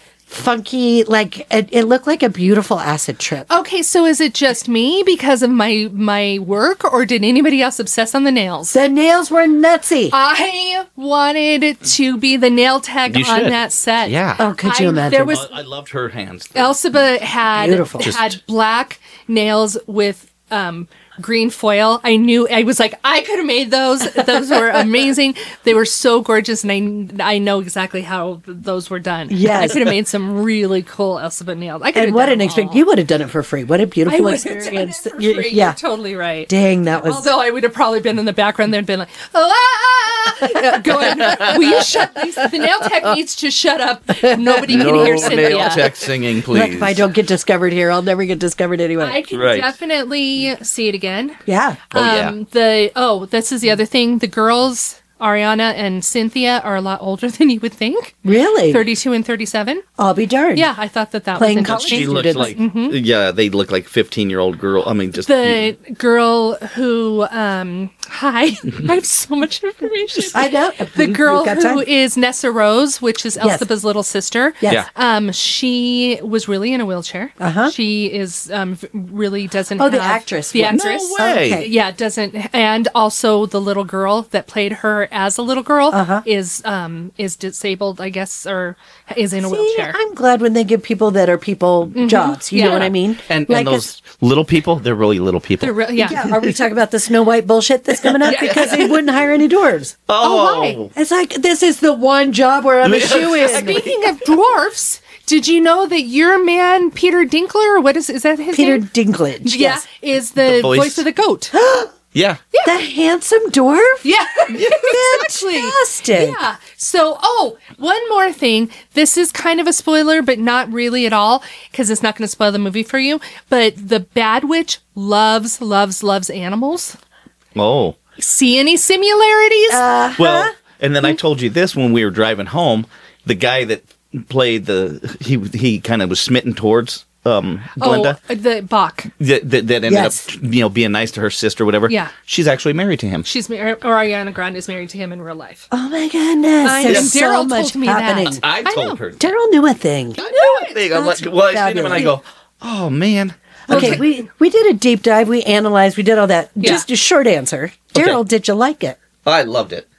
funky. Like it, it looked like a beautiful acid trip. Okay, so is it just me because of my my work, or did anybody else obsess on the nails? The nails were nutsy. I wanted to be the nail tech You on should. that set. Yeah. Oh, could you I- imagine? There was Oh, I loved her hands. Elphaba had Beautiful. had black nails with um, green foil. I knew I was like I could have made those. Those were amazing. They were so gorgeous, and I I know exactly how th- those were done. Yes. I could have made some really cool Elphaba nails. I could and have what done an them experience. all. You would have done it for free. What a I beautiful would have done it experience. for You- free. yeah. You're totally right. Dang, that was. Although I would have probably been in the background there and been like, oh, ah, ah, ah," going, will you shut, the nail tech needs to shut up. Nobody can No hear Cynthia. nail tech singing, Look, please. if I don't get discovered here, I'll never get discovered anyway. I can Right. definitely see it again. yeah. Oh, yeah. Um, the oh, this is the other thing. The girls, Ariana and Cynthia, are a lot older than you would think. Really? Thirty-two and thirty-seven. I'll be darned. Yeah, I thought that that Playing was college interesting. She looks like, Mm-hmm. yeah, they look like fifteen-year-old girl. I mean, just The girl who, um, hi, I have so much information. I know. The We- girl we've got who time. is Nessa Rose, which is Yes. Elphaba's little sister. Yes. Yeah. Um, she was really in a wheelchair. Uh-huh. She is um v- really doesn't. Oh, the have- actress The was. actress. No way. Okay. Yeah, doesn't, and also the little girl that played her as a little girl Uh-huh. is um is disabled, I guess, or is in a See, wheelchair. I'm glad when they give people that are people jobs. You Yeah. know what I mean? and, Like and those little people, they're really little people. They're re- yeah. Yeah, are we talking about the Snow White bullshit that's coming up? Because they wouldn't hire any dwarves. Oh, why? It's like, this is the one job where I'm a shoe in. Speaking of dwarfs, did you know that your man Peter Dinkler, or what is is that his Peter name? Dinklage. Yeah, Yes. is the, The voice. voice. of the goat. Yeah. The handsome dwarf? Yeah, exactly. Fantastic. Yeah. So, oh, one more thing. This is kind of a spoiler, but not really at all, because it's not going to spoil the movie for you. But the Bad Witch loves, loves, loves animals. Oh. See any similarities? Uh, Well, and then I told you this when we were driving home. The guy that played the he he kind of was smitten towards um, Glenda. Oh, the Bach. That, that, that ended Yes. up, you know, being nice to her sister, or whatever. Yeah. She's actually married to him. She's married, or Ariana Grande is married to him in real life. Oh my goodness. I know. There's so Daryl much told me that. happening. I I told know. her. Daryl knew a thing. I know. Thing. I'm like, That's well, I seen him and I fabulous. go, oh man. Okay, we, we did a deep dive. We analyzed. We did all that. Yeah. Just a short answer. Daryl, Okay. did you like it? I loved it.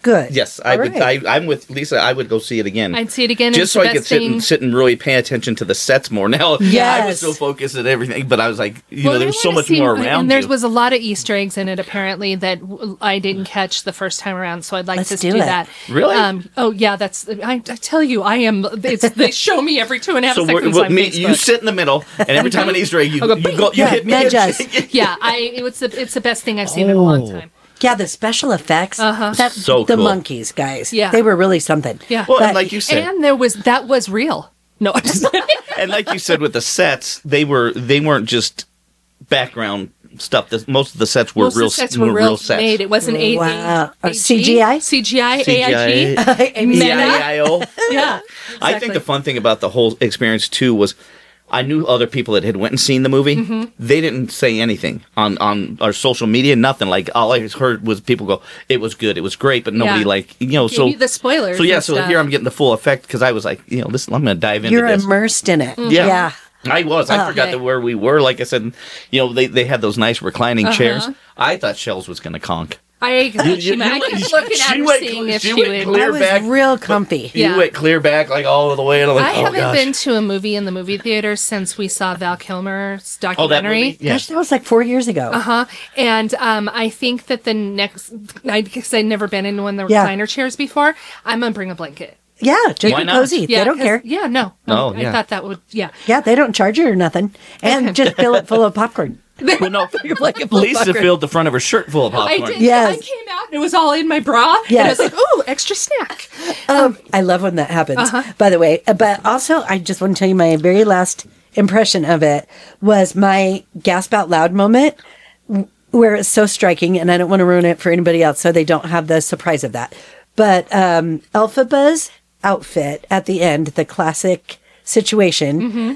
Good. Yes, I All would. right. I, I'm with Lisa. I would go see it again. I'd see it again. just It's so the I could best sit thing. and sit and really pay attention to the sets more. Now, I Yes. was so focused at everything, but I was like, you Well, know, there I was so wanna much see- more around And there you. was a lot of Easter eggs in it, apparently, that w- I didn't catch the first time around. So I'd like Let's to do do it. that. Really? Um, oh yeah, that's. I, I tell you, I am. It's, they show me every two and a half so we're, seconds we're- on me, Facebook. you sit in the middle, and every time an Easter egg, you, I'll go, you bing. go, you Yeah, hit me. nudge us. Yeah, I. It's the it's the best thing I've seen in a long time. Yeah, the special effects. Uh-huh. That, So the cool. monkeys, guys. Yeah. They were really something. Yeah. Well, But- and like you said, And there was that was real. No, I'm just kidding. and like you said with the sets, they were they weren't just background stuff. The, most of the sets were Most of real the sets were were real real sets. made. It wasn't a, Wow. a, Uh, C G I? C G I, C G I, A I G. E I O. Yeah, I think the fun thing about the whole experience too was I knew other people that had went and seen the movie. Mm-hmm. They didn't say anything on, on our social media, nothing. Like all I heard was people go, "It was good, it was great," but nobody Yeah. like you know. Gave So you the spoilers So yeah, and so stuff. here I'm getting the full effect because I was like, you know, this I'm going to dive into You're this. immersed in it. Yeah. Yeah. I was. I Oh. forgot Okay. that where we were. Like I said, you know, they, they had those nice reclining Uh-huh. chairs. I thought Shells was going to conk. I, she, you- I you- kept looking at she her, went- seeing if she she, went would. clear That was back. real comfy. Yeah. You went clear back like all the way. And I'm like, I oh, haven't gosh. been to a movie in the movie theater since we saw Val Kilmer's Oh, that documentary. movie? Yeah. Gosh, that was like four years ago. Uh huh. And um, I think that the next, I guess I'd never been in one of the Yeah. recliner chairs before. I'm gonna bring a blanket. Yeah, just Why be not? cozy. Yeah, they don't 'cause- care. Yeah, no. No, I yeah. thought that would. Yeah. Yeah, they don't charge you or nothing. And just fill it full of popcorn. Well, no, blanket full of Lisa popcorn. filled the front of her shirt full of I popcorn. did. Yes. I came out and it was all in my bra. And I Yes. was like, ooh, extra snack. Um, I love when that happens, Uh-huh. by the way. Uh, But also, I just want to tell you my very last impression of it was my gasp out loud moment w- where it's so striking, and I don't want to ruin it for anybody else so they don't have the surprise of that. But um, Elphaba's outfit at the end, the classic situation, Mm-hmm.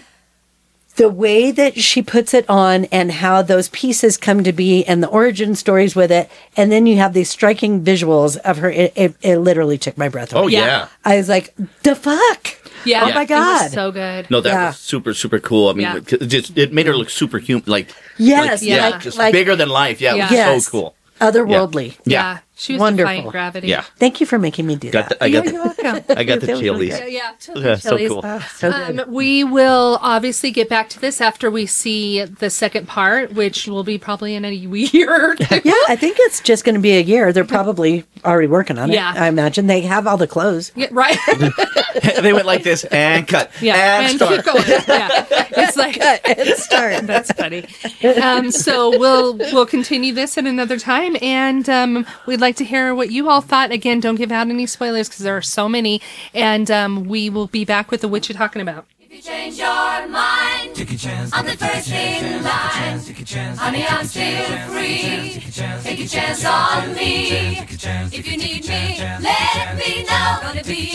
the way that she puts it on and how those pieces come to be and the origin stories with it. And then you have these striking visuals of her. It, it, it literally took my breath away. Oh, Yeah. yeah. I was like, the fuck? Yeah. Oh my It God. was so good. No, that Yeah. was super, super cool. I mean, Yeah. it, just, it made her look super human. Like, Yes. like, yeah, like- just like- bigger than life. Yeah, it was Yes. so cool. Otherworldly. Yeah. She was Wonderful. defying gravity. Yeah. Thank you for making me do Got that. the, I got You're the, welcome. I got the It feels really chilies. good. Yeah, yeah. Yeah, so chilies. cool. Oh, so good. Um, we will obviously get back to this after we see the second part, which will be probably in a year. Yeah, I think it's just going to be a year. They're probably already working on it. Yeah. I imagine they have all the clothes. Yeah, right? They went like this and cut. Yeah, and, and start. keep going. Yeah, it's like Start. that's funny. Um, so we'll we'll continue this at another time, and um, we'd like to hear what you all thought. Again, don't give out any spoilers because there are so many, and um, we will be back with the what you talking about. If you change your mind, take a chance. I'm the first in line. Honey, I'm still free. Take a chance on me. If you need me, let me know. Gonna be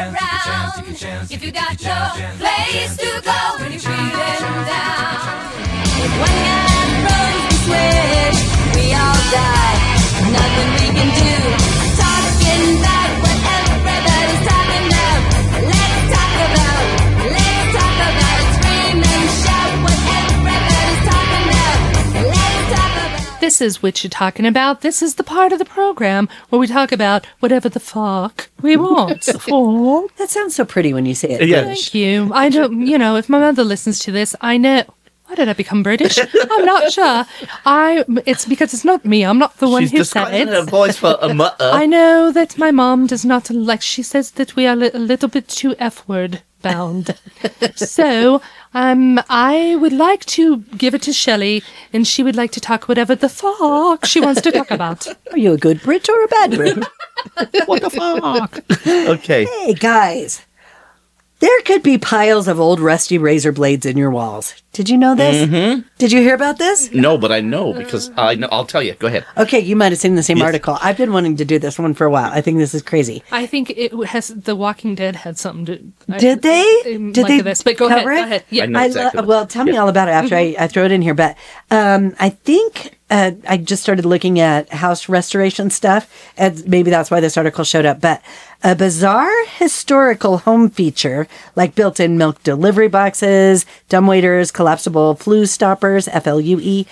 around. If you got no place to go when you're feeling down. If one guy throws the switch, we all die. Nothing we can do. Talking about what everybody's talking about. Let's talk about. Let's talk about it. Scream and shout what everybody's talking about. Let's talk about. This is what you talking about. This is the part of the program where we talk about whatever the fuck we want. Oh, That sounds so pretty when you say it. Yeah. thank you. I don't. You know, if my mother listens to this, I know. Why did I become British? I'm not sure. I. It's because it's not me. I'm not the one She's who said disguising it. her voice for a mother. I know that my mom does not like. She says that we are li- a little bit too F word bound. So, um, I would like to give it to Shelley, and she would like to talk whatever the fuck she wants to talk about. Are you a good Brit or a bad Brit? What the fuck? Okay. Hey, guys. There could be piles of old rusty razor blades in your walls. Did you know this? Mm-hmm. Did you hear about this? No, but I know because I know. I'll tell you. Go ahead. Okay, you might have seen the same Yes. article. I've been wanting to do this one for a while. I think this is crazy. I think it has. The Walking Dead had something to. I- Did they? um, Did like they this? But go ahead. cover Go it? ahead. Yeah. I know I exactly lo- what- well, tell me yeah. all about it after I, I throw it in here. But um, I think uh, I just started looking at house restoration stuff, and maybe that's why this article showed up. But a bizarre historical home feature, like built-in milk delivery boxes, dumbwaiters, collapsible flue stoppers, F L U E.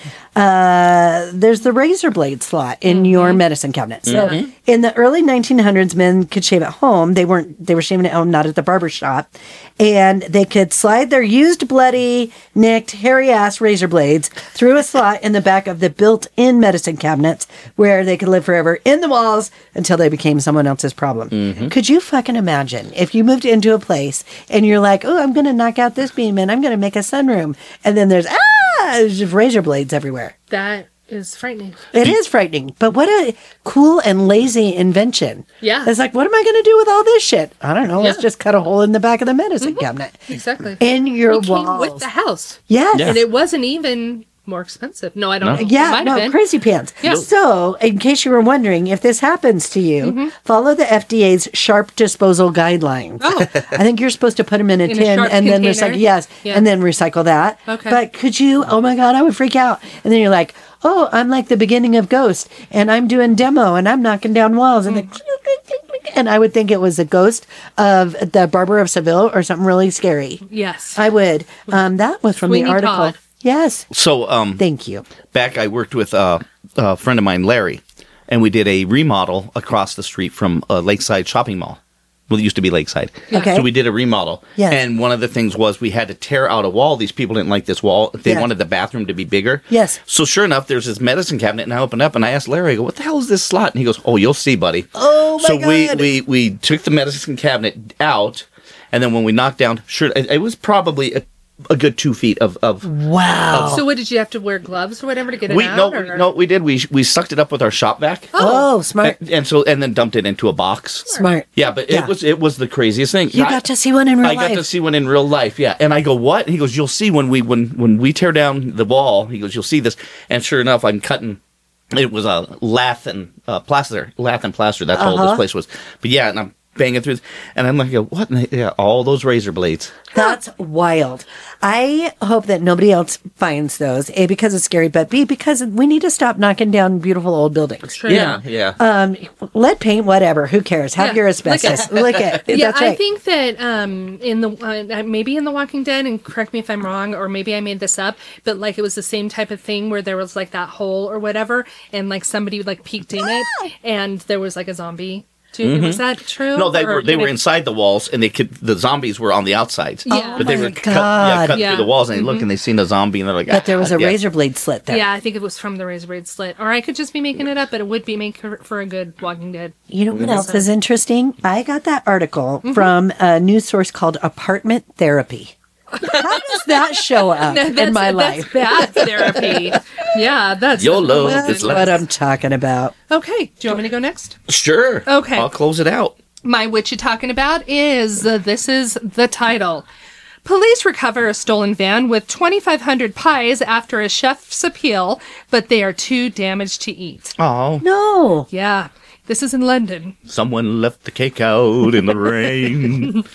Uh, there's the razor blade slot in mm-hmm. your medicine cabinet. So mm-hmm. in the early nineteen hundreds, men could shave at home. They weren't. They were shaving at home, not at the barber shop, and they could slide their used, bloody, nicked, hairy-ass razor blades through a slot in the back of the built-in medicine cabinets, where they could live forever in the walls until they became someone else's problem. Mm-hmm. Could you fucking imagine if you moved into a place and you're like, oh, I'm going to knock out this beam and I'm going to make a sunroom, and then there's ah, there's just razor blades everywhere. That is frightening. It is frightening, but what a cool and lazy invention. Yeah. It's like, what am I going to do with all this shit? I don't know. Yeah. Let's just cut a hole in the back of the medicine mm-hmm. cabinet. Exactly. In your it walls. Came with the house. Yes. Yeah. And it wasn't even more expensive. No, I don't no. know. Yeah, no, crazy pants. Yeah. So, in case you were wondering, if this happens to you, mm-hmm. follow the F D A's sharp disposal guidelines. Oh. I think you're supposed to put them in a in tin a and container? then recycle. Yes, yeah. and then recycle that. Okay. But could you, oh my God, I would freak out. And then you're like, oh, I'm like the beginning of Ghost, and I'm doing demo, and I'm knocking down walls, and mm. the and I would think it was a ghost of the Barber of Seville or something really scary. Yes. I would. Um, that was from Sweeney the article. Todd. Yes. So, um, thank you. Back, I worked with uh, a friend of mine, Larry, and we did a remodel across the street from a Lakeside shopping mall. Well, it used to be Lakeside. Okay. So we did a remodel. Yes. And one of the things was we had to tear out a wall. These people didn't like this wall. They yes. wanted the bathroom to be bigger. Yes. So sure enough, there's this medicine cabinet, and I opened up, and I asked Larry, I go, what the hell is this slot? And he goes, oh, you'll see, buddy. Oh, my so God. we, we, we took the medicine cabinet out, and then when we knocked down, sure, it, it was probably a a good two feet of, of wow. Of, so what, did you have to wear gloves or whatever to get it we, out? No, or? we, no, we did. We we sucked it up with our shop vac. Oh, oh smart. And, and so and then dumped it into a box. Smart. Yeah, but yeah. it was it was the craziest thing. You I, got to see one in real I life. got to see one in real life. Yeah, and I go, what? And he goes, you'll see when we when when we tear down the wall. He goes, you'll see this. And sure enough, I'm cutting. It was a lath and uh, plaster, lath and plaster. That's uh-huh. all this place was. But yeah, and I'm banging through, and I'm like, what? And they, yeah, all those razor blades. That's wild. I hope that nobody else finds those. A, because it's scary, but B, because we need to stop knocking down beautiful old buildings. True. Yeah, yeah. Um, lead paint, whatever. Who cares? Have yeah. your asbestos. Lick it. Yeah, That's right. I think that um, in the uh, maybe in The Walking Dead, and correct me if I'm wrong, or maybe I made this up, but like it was the same type of thing where there was like that hole or whatever, and like somebody like peeked in it, and there was like a zombie. Mm-hmm. Was that true? No, they were they were I... inside the walls, and they could the zombies were on the outside. Yeah, but they oh were God. cut, yeah, cut yeah. through the walls, and they mm-hmm. look and they seen the zombie, and they're like, but ah, there was a yeah. razor blade slit there. Yeah, I think it was from the razor blade slit, or I could just be making it up, but it would be make for a good Walking Dead. You know what mm-hmm. else is interesting? I got that article mm-hmm. from a news source called Apartment Therapy. How does that show up no, in my life? That's bad therapy. Yeah, that's YOLO. That's what I'm talking about. Okay, do you want me to go next? Sure. Okay. I'll close it out. My What You Talking About is, uh, this is the title. Police recover a stolen van with twenty-five hundred pies after a chef's appeal, but they are too damaged to eat. Oh. No. Yeah. This is in London. Someone left the cake out in the rain.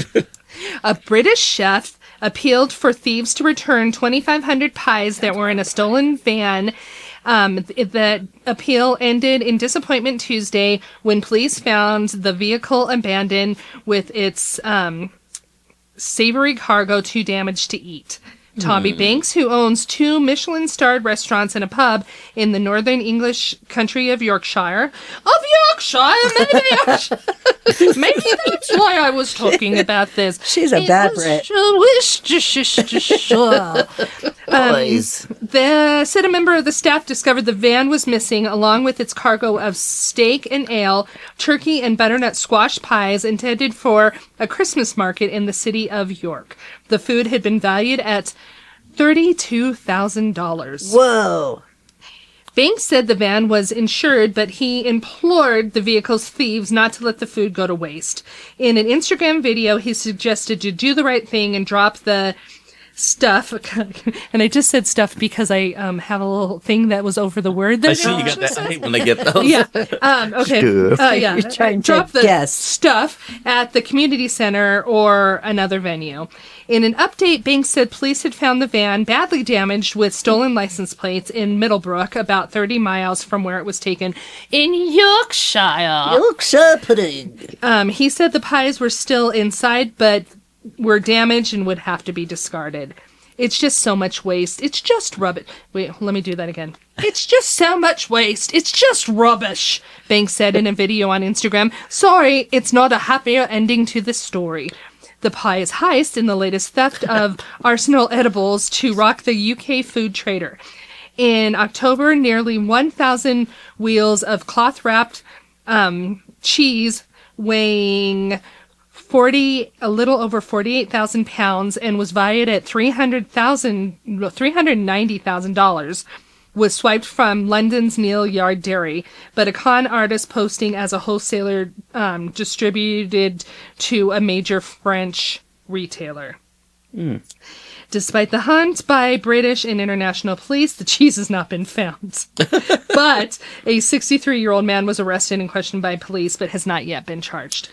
A British chef appealed for thieves to return twenty-five hundred pies that were in a stolen van. Um, the appeal ended in disappointment Tuesday when police found the vehicle abandoned with its um, savory cargo too damaged to eat. Tommy mm. Banks, who owns two Michelin-starred restaurants and a pub in the northern English country of Yorkshire. Of Yorkshire, maybe Yorkshire. Maybe that's why I was talking about this. She's a it bad was Brit. um, the said a member of the staff discovered the van was missing, along with its cargo of steak and ale, turkey and butternut squash pies intended for a Christmas market in the city of York. The food had been valued at thirty-two thousand dollars. Whoa. Banks said the van was insured, but he implored the vehicle's thieves not to let the food go to waste. In an Instagram video, he suggested to do the right thing and drop the stuff, and I just said stuff because I um, have a little thing that was over the word. That I see you got that. I hate when they get those. Yeah. Um, okay. Stuff. Uh, yeah. You're trying to Drop the guess. stuff at the community center or another venue. In an update, Banks said police had found the van badly damaged with stolen license plates in Middlebrook, about thirty miles from where it was taken in Yorkshire. Yorkshire pudding. Um, he said the pies were still inside, but were damaged and would have to be discarded. It's just so much waste. It's just rubbish. Wait, let me do that again. It's just so much waste. It's just rubbish, Banks said in a video on Instagram. Sorry, it's not a happier ending to this story. The pies heist in the latest theft of Arsenal edibles to rock the U K food trader. In October, nearly one thousand wheels of cloth-wrapped um, cheese weighing forty, a little over forty-eight thousand pounds, and was valued at three hundred thousand, three hundred ninety thousand dollars, was swiped from London's Neil Yard Dairy, but a con artist posting as a wholesaler um, distributed to a major French retailer. Mm. Despite the hunt by British and international police, the cheese has not been found. But a sixty-three-year-old man was arrested and questioned by police, but has not yet been charged.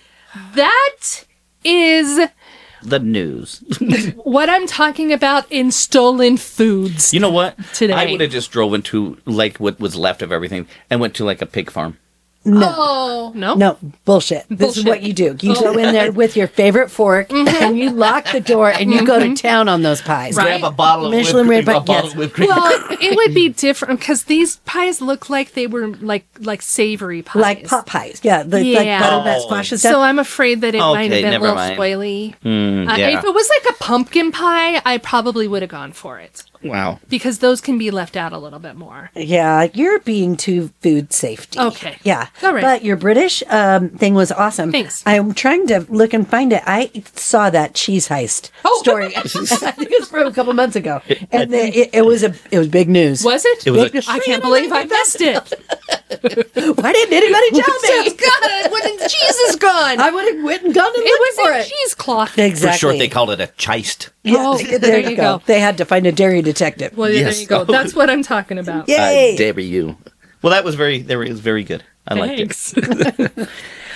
That is The news. what I'm talking about in stolen foods. You know what? Today. I would have just drove into like what was left of everything and went to like a pig farm. No. Oh, no? No, bullshit. This Bullshit. is what you do. You go in there with your favorite fork and you lock the door and you go to town on those pies. Right. Grab a bottle of Michelin whipped cream. red A bottle yes. of whipped cream. Well, it would be different because these pies look like they were like like savory pies. Like pot pies. Yeah. The, Yeah. Like butternut Oh. squash and stuff. So I'm afraid that it might Okay, have been a never little mind. spoily. Mm, Uh, yeah. If it was like a pumpkin pie, I probably would have gone for it Wow. because those can be left out a little bit more. Yeah, you're being too food safety. Okay. Yeah. All right. But your British um, thing was awesome. Thanks. I'm trying to look and find it. I saw that cheese heist Oh. story. I think it was from a couple months ago, and the, it, it was a it was big news. Was it? It was a- I can't believe I missed it. Why didn't anybody tell me? God, when the cheese is gone. I would have went and gone and it looked was for a it. cheesecloth. Exactly. For short, they called it a chist. Yeah, Oh, there, you go. They had to find a dairy detective. Well, Yes. there you go. That's what I'm talking about. Yay! I dare you. Well, that was very, that was very good. I liked it. Thanks.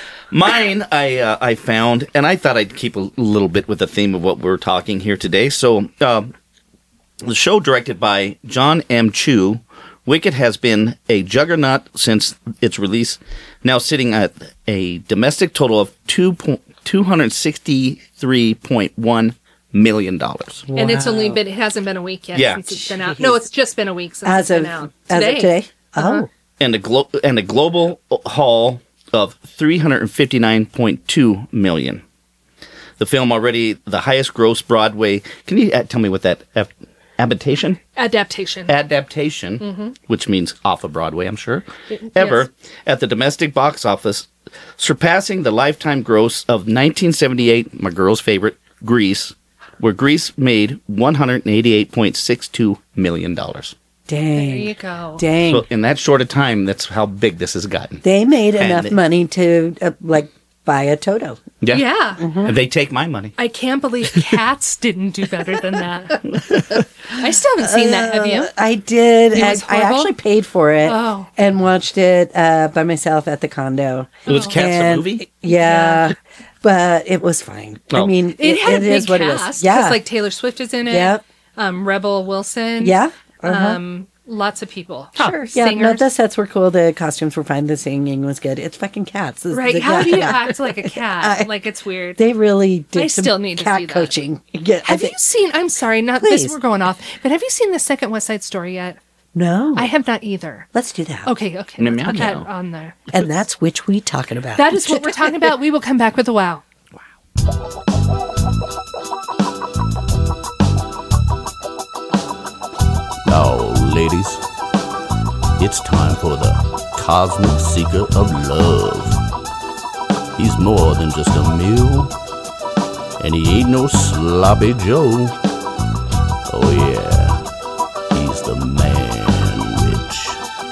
Mine, I uh, I found, and I thought I'd keep a little bit with the theme of what we're talking here today. So, um, the show directed by John M. Chu, Wicked has been a juggernaut since its release, now sitting at a domestic total of two two hundred sixty-three point one million dollars. And it's only been, it hasn't been a week yet Yeah. since it's been out. No, it's just been a week since As it's of been out. as of today. Uh-huh. Oh, and a glo- and a global haul of three hundred fifty-nine point two million. The film already the highest gross Broadway. Can you uh, tell me what that uh, adaptation Adaptation. adaptation, which means off of Broadway, I'm sure, ever at the domestic box office, surpassing the lifetime gross of nineteen seventy-eight, my girl's favorite, Grease, where Grease made one hundred eighty-eight point six two million dollars. There dang. you go. Dang. So in that short a time, that's how big this has gotten. They made And enough they- money to, uh, like, buy a Toto. Yeah. Yeah. And they take my money. I can't believe Cats didn't do better than that. I still haven't seen that. Have you? Uh, I did. It I, was I horrible? actually paid for it Oh. and watched it uh, by myself at the condo. It was Cats a And- movie? Yeah, but it was fine. I Oh. mean, It, had a it big is what cast. it is. 'cause, Yeah, like Taylor Swift is in it. Yep. Um, Rebel Wilson. yeah. Uh-huh. Um, lots of people. Sure. Yeah, no, Singers. the sets were cool. The costumes were fine. The singing was good. It's fucking Cats. This- Right. the- How do yeah, you yeah. act like a cat? I- like it's weird. They really did I some still need to cat see that. coaching. Yeah, I Have think- you seen? I'm sorry, not Please. this. We're going off. But have you seen the second West Side Story yet? No. I have not either. Let's do that. Okay, okay. Meow, Let's put meow. that on there. And that's which we talking about. That is what we're talking about. We will come back with a wow. Now, ladies, it's time for the Cosmic Seeker of Love. He's more than just a meal, and he ain't no sloppy Joe. Oh yeah, he's the man witch.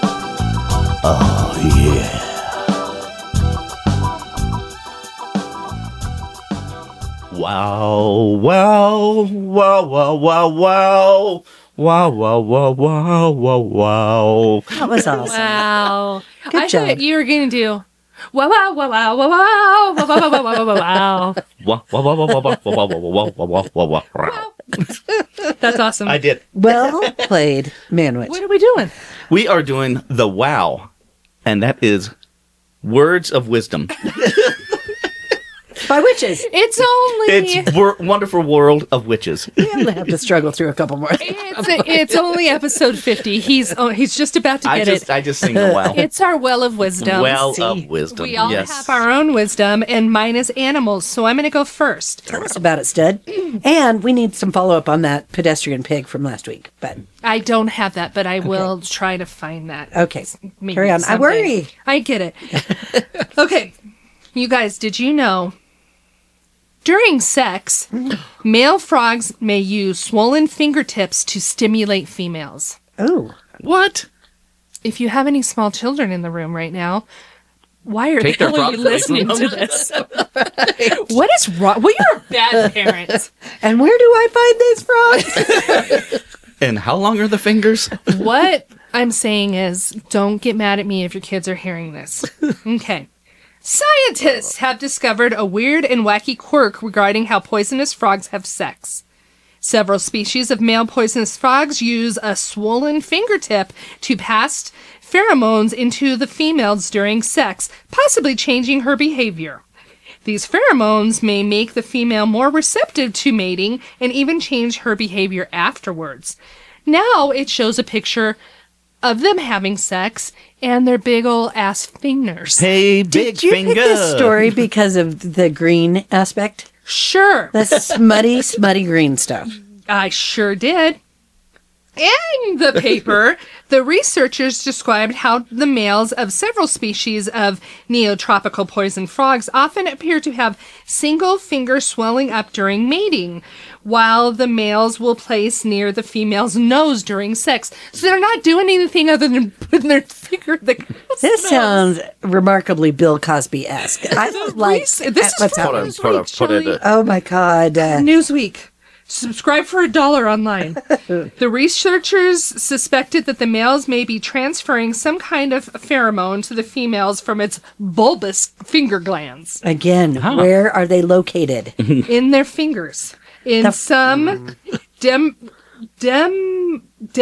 Oh yeah. Wow, wow, wow, wow, wow, wow. Wow, wow, wow, wow, wow, wow. That was awesome. Wow. Good I job. thought you were going to do wow, wow, wow, wow, wow, wow, wow, wow, wow, wow, wow, wow. Wow, wow, wow, wow, wow, wow, wow, wow, wow, wow, wow, wow. That's awesome. I did. Well played, Manwich. What are we doing? We are doing the wow, and that is words of wisdom. By witches. It's only It's wor- wonderful world of witches. Yeah, I'm gonna have to struggle through a couple more. it's, it's only episode fifty. He's oh, he's just about to I get just, it. I just sing the wow. It's our well of wisdom. Well See, of wisdom. We all yes. have our own wisdom, and mine is animals. So I'm going to go first. Tell us about it, Stud. And we need some follow up on that pedestrian pig from last week. But I don't have that, but I will try to find that. okay, Maybe carry on. I someday. worry. I get it. Okay, you guys, did you know? During sex, male frogs may use swollen fingertips to stimulate females. Oh, What? If you have any small children in the room right now, why are Take the their hell are you frogs away listening from to them. this? What is wrong? Well, you're a bad parent. and where do I find these frogs? And how long are the fingers? What I'm saying is, don't get mad at me if your kids are hearing this. Okay. Scientists have discovered a weird and wacky quirk regarding how poisonous frogs have sex. Several species of male poisonous frogs use a swollen fingertip to pass pheromones into the females during sex, possibly changing her behavior. These pheromones may make the female more receptive to mating and even change her behavior afterwards. Now it shows a picture of them having sex and their big ol' ass fingers. Hey, big Did you finger. pick this story because of the green aspect? Sure. The smutty, smutty green stuff. I sure did. In the paper, the researchers described how the males of several species of neotropical poison frogs often appear to have single finger swelling up during mating, while the males will place near the female's nose during sex. So they're not doing anything other than putting their finger in the girl's This nose. sounds remarkably Bill Cosby-esque. I would like. This is what's from happening? Hold on, Newsweek, hold on, put it- Shelley. Oh my God. Uh, Newsweek. Subscribe for a dollar online. The researchers suspected that the males may be transferring some kind of pheromone to the females from its bulbous finger glands again, where are they located? in their fingers. In The- some dem dem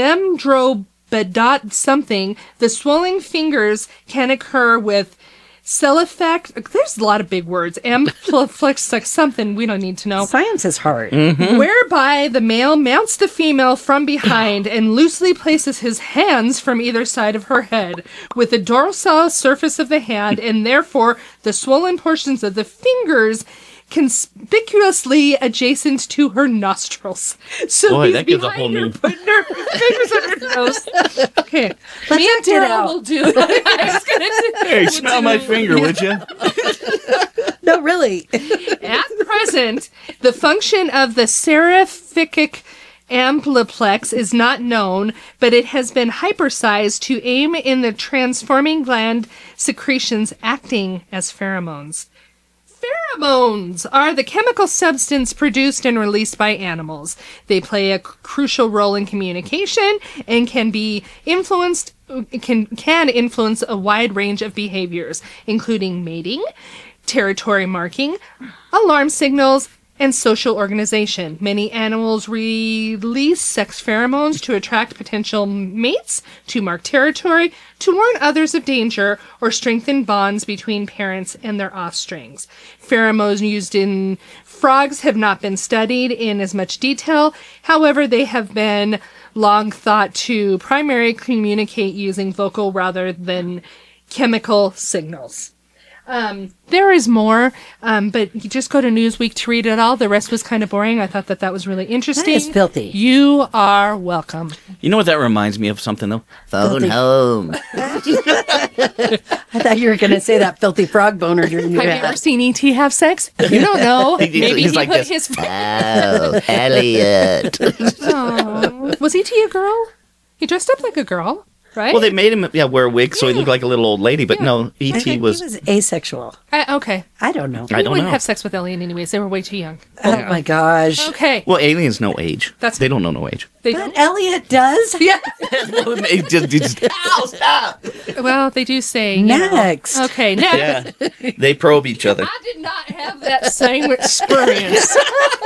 dendrobedot something, the swelling fingers can occur with cell effect. There's a lot of big words. Ampliflex, like something we don't need to know. Science is hard. Whereby the male mounts the female from behind and loosely places his hands from either side of her head with the dorsal surface of the hand and therefore the swollen portions of the fingers conspicuously adjacent to her nostrils. So Boy, he's that gives a behind whole her, new- putting her fingers on her nose. Okay. Me and act it Daryl out. will do I was gonna do- Hey, smell my finger, would you? No, really. At present, the function of the seraphic ampliplex is not known, but it has been hypersized to aim in the transforming gland secretions acting as pheromones. Pheromones are the chemical substance produced and released by animals. They play a c- crucial role in communication and can be influenced can can influence a wide range of behaviors, including mating, territory marking, alarm signals, and social organization. Many animals release sex pheromones to attract potential mates, to mark territory, to warn others of danger, or strengthen bonds between parents and their offsprings. Pheromones used in frogs have not been studied in as much detail. However, they have been long thought to primarily communicate using vocal rather than chemical signals. Um, there is more, um, but you just go to Newsweek to read it all. The rest was kind of boring. I thought that that was really interesting. is filthy. You are welcome. You know what that reminds me of something, though? Phone Filthy. home. I thought you were going to say that filthy frog boner you Have you had. ever seen E T have sex? You don't know. He- Maybe he's he like put this. his. Oh, Elliot. Oh, was E T a girl? He dressed up like a girl. right? Well, they made him yeah wear a wig so he looked like a little old lady, but no, E I T think was. he was asexual. Uh, okay. I don't know. I We don't wouldn't know. have sex with Alien anyways. They were way too young. Oh my gosh. Okay. Well, aliens know age. That's- they don't know no age. They But Elliot does. yeah. It just- it just- Ow, stop! Well, they do say you know. Next. Okay, next. Yeah, they probe each other. I did not have that same experience.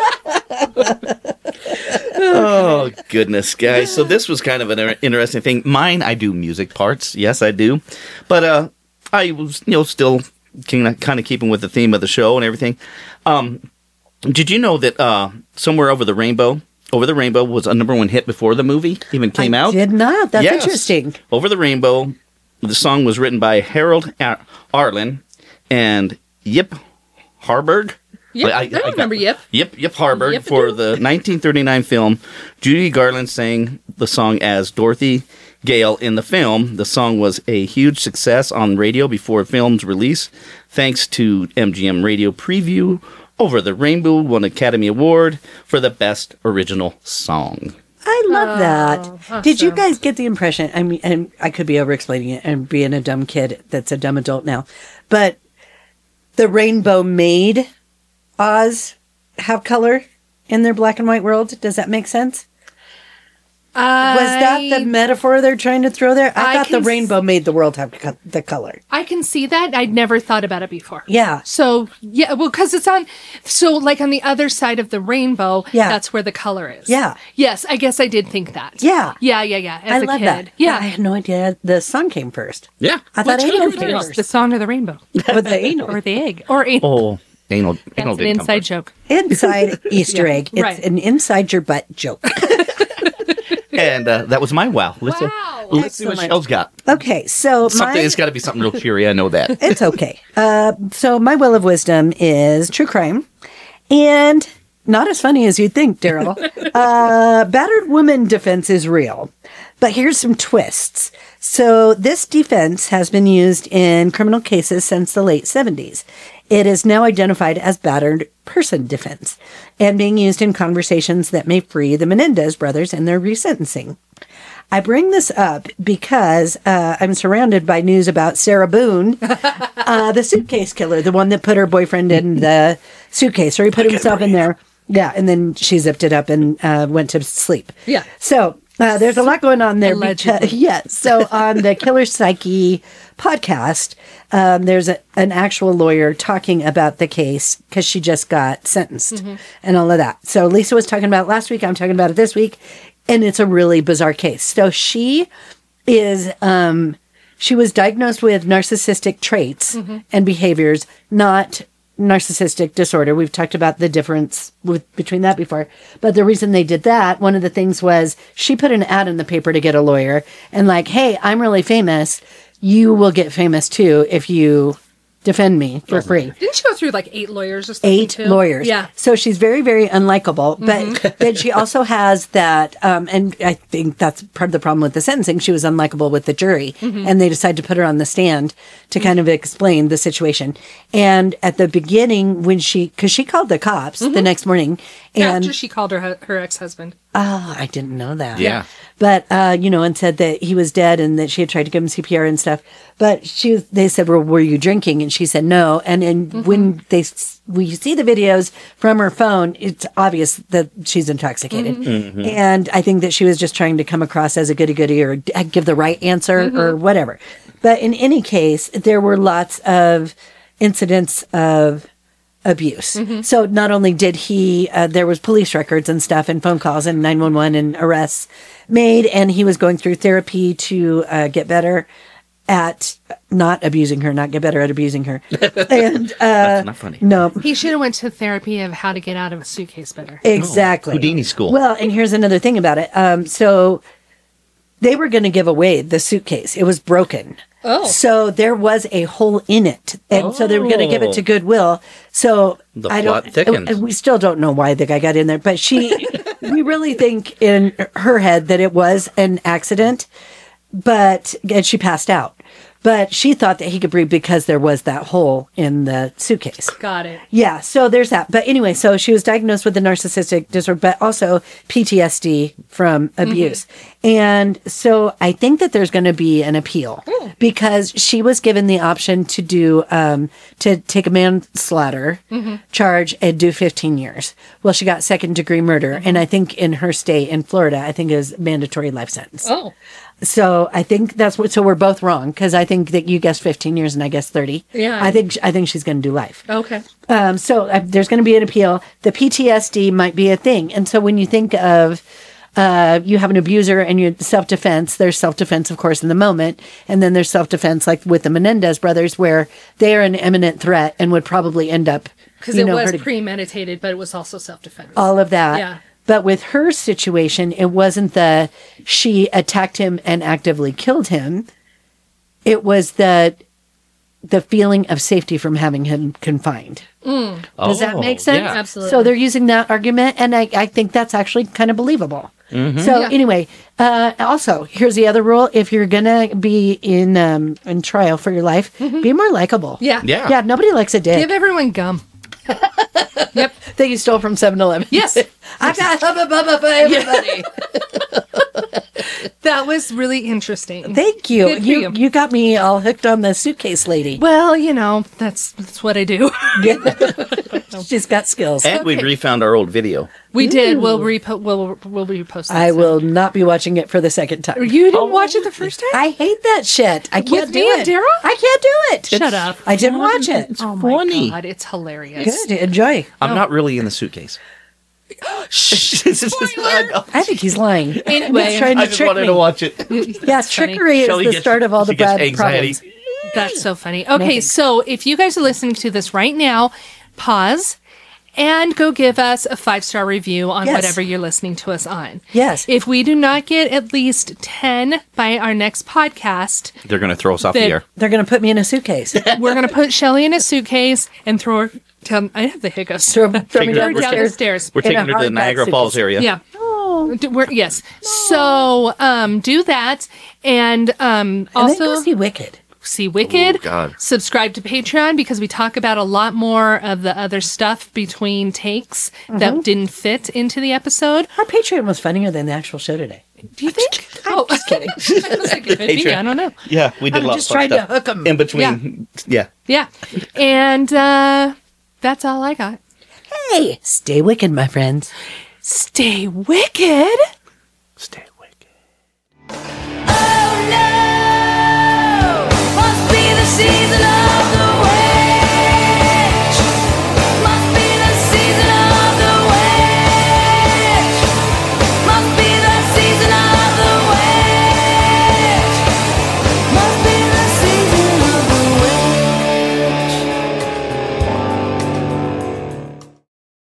Oh goodness, guys! So this was kind of an interesting thing. Mine, I do music parts. Yes, I do, but uh, I was you know still kind of kind of keeping with the theme of the show and everything. Um, did you know that uh, Somewhere Over the Rainbow, Over the Rainbow was a number one hit before the movie even came I out? did not. That's Yes. interesting. Over the Rainbow. The song was written by Harold Ar- Arlen and Yip Harburg. Yep, I- I, I got- remember Yip. Yip Yip Harburg Yip-a-doo. for the nineteen thirty-nine film. Judy Garland sang the song as Dorothy Gale in the film. The song was a huge success on radio before film's release, thanks to M G M Radio Preview. Over the Rainbow won Academy Award for the Best Original Song. I love that. awesome. Did you guys get the impression? I mean, and I could be over-explaining it and being a dumb kid that's a dumb adult now, but the rainbow made Oz have color in their black and white world. Does that make sense? Was that the metaphor they're trying to throw there? I, I thought the can s- rainbow made the world have co- the color. I can see that. I'd never thought about it before. Yeah. So, yeah, well, because it's on, so like on the other side of the rainbow, Yeah. that's where the color is. Yeah. Yes, I guess I did think that. Yeah. Yeah, yeah, yeah. As I a love kid. that. Yeah. I had no idea the sun came first. Yeah. I thought Which anal came came first, first. the song or the rainbow? Or the anal. Or the egg. Or anal. Oh, anal, That's anal an didn't come inside first. joke. Inside Easter Yeah, egg. It's right. an inside your butt joke. And uh, that was my wow. Let's, uh, Wow. let's see what Excellent. Shell's got. Okay, so Something. my, It's got to be something real cheery. I know that. it's okay. Uh, so my will of wisdom is true crime, and not as funny as you'd think, Daryl. uh, battered woman defense is real, but here's some twists. So this defense has been used in criminal cases since the late seventies. It is now identified as battered person defense and being used in conversations that may free the Menendez brothers in their resentencing. I bring this up because uh, I'm surrounded by news about Sarah Boone, uh, the suitcase killer, the one that put her boyfriend in the suitcase, or he put himself in there. Yeah, and then she zipped it up and uh, went to sleep. Yeah. So uh, there's a lot going on there. Allegedly. Because, yes. So on the Killer Psyche podcast, um, there's a, an actual lawyer talking about the case because she just got sentenced and all of that. So Lisa was talking about it last week. I'm talking about it this week. And it's a really bizarre case. So she is, um, she was diagnosed with narcissistic traits and behaviors, not narcissistic disorder. We've talked about the difference with, between that before. But the reason they did that, one of the things was she put an ad in the paper to get a lawyer and like, hey, I'm really famous. You will get famous too if you defend me for free. Didn't she go through like eight lawyers or something? Eight too? lawyers. Yeah. So she's very, very unlikable. But Mm-hmm. then she also has that, um, and I think that's part of the problem with the sentencing. She was unlikable with the jury, Mm-hmm. and they decided to put her on the stand to kind of explain the situation. And at the beginning, when she, because she called the cops the next morning, and After she called her hu- her ex husband. oh, I didn't know that. Yeah. But uh, you know, and said that he was dead and that she had tried to give him C P R and stuff. But she, was- they said, "Well, were you drinking?" And she said, "No." And and when they s- we see the videos from her phone, it's obvious that she's intoxicated. And I think that she was just trying to come across as a goody goody or d- give the right answer or whatever. But in any case, there were lots of incidents of abuse. So not only did he, uh, there was police records and stuff and phone calls and nine one one and arrests made, and he was going through therapy to uh, get better at not abusing her, not get better at abusing her. And uh, That's not funny. no, He should have went to therapy of how to get out of a suitcase better. exactly. Houdini school. Well, and here's another thing about it. Um, so they were going to give away the suitcase. It was broken. Oh. So there was a hole in it. And so they were going to give it to Goodwill. So The I plot don't, thickens. and we still don't know why the guy got in there, but she, we really think in her head that it was an accident, but, and she passed out. But she thought that he could breathe because there was that hole in the suitcase. Got it. Yeah, so there's that. But anyway, so she was diagnosed with a narcissistic disorder, but also P T S D from abuse. Mm-hmm. And so I think that there's going to be an appeal mm. because she was given the option to do, um, to take a manslaughter mm-hmm. charge and do fifteen years. Well, she got second degree murder. Mm-hmm. And I think in her state in Florida, I think is mandatory life sentence. Oh. So I think that's what, so we're both wrong because I think that you guessed fifteen years and I guessed thirty. Yeah. I think, I think she's going to do life. Okay. Um, so uh, there's going to be an appeal. The P T S D might be a thing. And so when you think of, uh, you have an abuser and your self-defense, there's self-defense, of course, in the moment. And then there's self-defense like with the Menendez brothers where they are an imminent threat and would probably end up. Because it know, was hurting. premeditated, but it was also self-defense. All of that. Yeah. But with her situation, it wasn't the she attacked him and actively killed him. It was the the feeling of safety from having him confined. Mm. Does Oh, that make sense? yeah. Absolutely. So they're using that argument, and I, I think that's actually kind of believable. Mm-hmm. So Yeah. anyway, uh, also here's the other rule: if you're gonna be in um, in trial for your life, be more likable. Yeah. Yeah. yeah. Nobody likes a dick Give everyone gum. Yep. that you stole from seven eleven. Yes. I got Hubba Bubba for everybody. That was really interesting. Thank you. Good for You you. you got me all hooked on the suitcase lady. Well, you know, that's that's what I do. She's got skills. And we Okay. refound our old video. We did. We'll repo- we'll we'll repost that. I soon. will not be watching it for the second time. You didn't watch it the first time? I hate that shit. I can't With do me it. and Daryl? I can't do it. Shut up. I didn't watch it. It's Oh my funny. god, it's hilarious. Good. Enjoy. I'm not really in the suitcase. I know. I think he's lying. Anyway, He's trying to I just trick wanted me. to watch it. Yeah, That's funny. trickery is Shelley the gets- start of all the she gets bad anxiety. problems. That's so funny. Okay, so if you guys are listening to this right now, pause and go give us a five star review on Yes. whatever you're listening to us on. Yes. If we do not get at least ten by our next podcast, They're going to throw us off the Then- air. They're going to put me in a suitcase. we're going to put Shelly in a suitcase and throw her down. I have the hiccups. throw, throw me Take her- down we're the down stairs. the stairs. We're In a taking her to the hardback Niagara suitcase. Falls area. Yeah. D- we're- yes. So um, do that. And um, And then also go see Wicked. see Wicked. Oh, God. Subscribe to Patreon because we talk about a lot more of the other stuff between takes that didn't fit into the episode. Our Patreon was funnier than the actual show today. Do you think? Oh, just kidding. I was like, it could be. I don't know. Yeah, we did a I'm lot just of fun trying to stuff. hook 'em. In between. Yeah. Yeah. And uh, that's all I got. Hey, stay wicked, my friends. Stay wicked. Stay